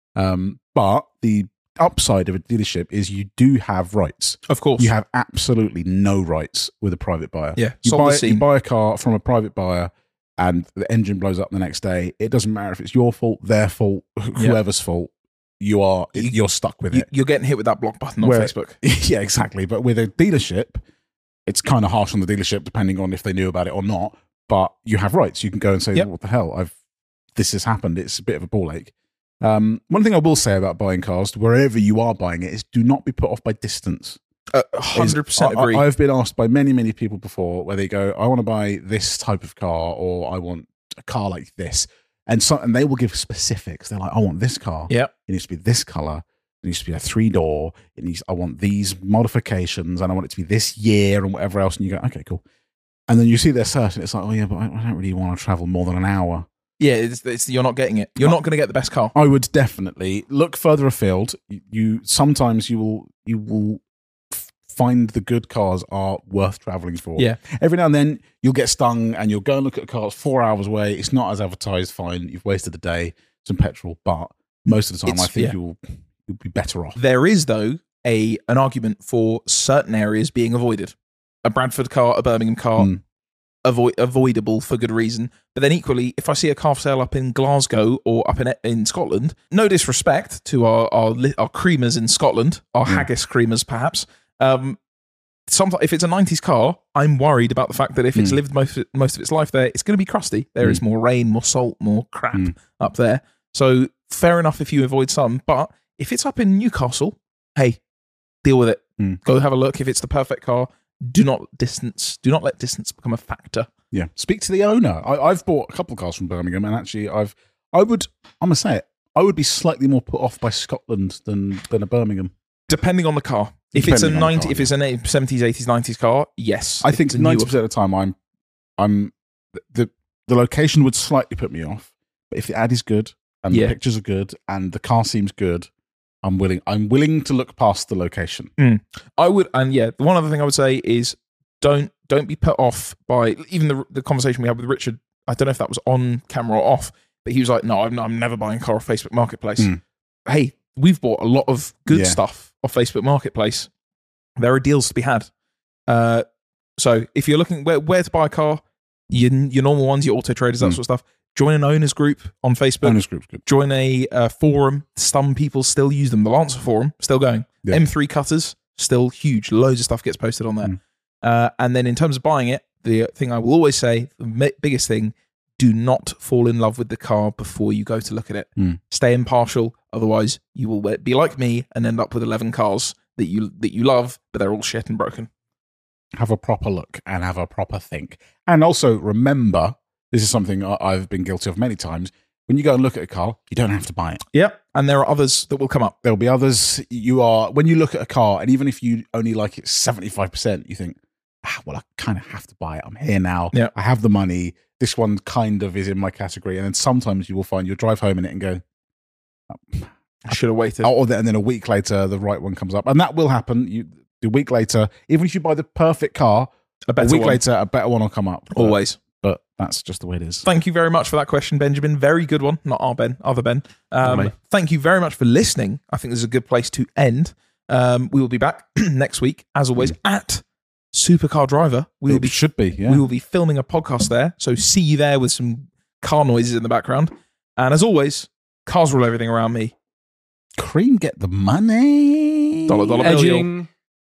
But the upside of a dealership is you do have rights. Of course, you have absolutely no rights with a private buyer. Yeah, you buy a car from a private buyer, and the engine blows up the next day. It doesn't matter if it's your fault, their fault, whoever's fault. You're stuck with it. You're getting hit with that block button on Facebook. Yeah, exactly. But with a dealership, it's kind of harsh on the dealership depending on if they knew about it or not. But you have rights. You can go and say, "What the hell? This has happened." It's a bit of a ball ache. One thing I will say about buying cars, wherever you are buying it, is do not be put off by distance. 100% agree. I've been asked by many, many people before where they go, I want to buy this type of car, or I want a car like this. And they will give specifics. They're like, I want this car. Yeah. It needs to be this color. It needs to be a 3-door. I want these modifications, and I want it to be this year and whatever else. And you go, okay, cool. And then you see their cert, and it's like, oh yeah, but I don't really want to travel more than an hour. Yeah, it's you're not getting it. You're not going to get the best car. I would definitely look further afield. Sometimes you will find the good cars are worth traveling for. Yeah. Every now and then you'll get stung and you'll go and look at a car that's 4 hours away. It's not as advertised. Fine, you've wasted the day, some petrol, but most of the time I think you'll be better off. There is though an argument for certain areas being avoided. A Bradford car, a Birmingham car, avoidable for good reason. But then equally, if I see a car for sale up in Glasgow or up in Scotland, no disrespect to our creamers in Scotland, our haggis creamers perhaps. If it's a 90s car, I'm worried about the fact that if it's lived most of its life there, it's going to be crusty. There is more rain, more salt, more crap up there. So fair enough if you avoid some, but if it's up in Newcastle, hey, deal with it. Go have a look. If it's the perfect car, do not let distance become a factor. Yeah. Speak to the owner. I've bought a couple of cars from Birmingham, and actually I'm gonna say it, I would be slightly more put off by Scotland than a Birmingham. Depending on the car. If it's a 90, if it's a 70s, 80s, 90s car, yes. I think 90% of the time the location would slightly put me off. But if the ad is good and the pictures are good and the car seems good, I'm willing to look past the location. I would, and one other thing I would say is don't be put off by even the conversation we had with Richard. I don't know if that was on camera or off, but he was like, "No, I'm never buying a car off Facebook Marketplace." Hey, we've bought a lot of good stuff off Facebook Marketplace. There are deals to be had. So if you're looking where to buy a car, your normal ones, your Auto Traders, that sort of stuff. Join an owners group on Facebook. Owners group's good. Join a forum. Some people still use them. The Lancer forum, still going. Yeah. M3 cutters, still huge. Loads of stuff gets posted on there. And then in terms of buying it, the thing I will always say, the biggest thing, do not fall in love with the car before you go to look at it. Stay impartial. Otherwise, you will be like me and end up with 11 cars that you love, but they're all shit and broken. Have a proper look and have a proper think. And also remember, this is something I've been guilty of many times. When you go and look at a car, you don't have to buy it. Yep. And there are others that will come up. There'll be others. When you look at a car, and even if you only like it 75%, you think, well, I kind of have to buy it. I'm here now. Yep. I have the money. This one kind of is in my category. And then sometimes you will find you'll drive home in it and go, I should have waited. And then a week later, the right one comes up. And that will happen. A week later, even if you buy the perfect car, a week later, a better one will come up. Always. But that's just the way it is. Thank you very much for that question, Benjamin. Very good one. Not our Ben, other Ben. Thank you very much for listening. I think this is a good place to end. We will be back next week, as always, at Supercar Driver. We will be filming a podcast there. So see you there with some car noises in the background. And as always, cars rule everything around me. Cream, get the money. Dollar bill.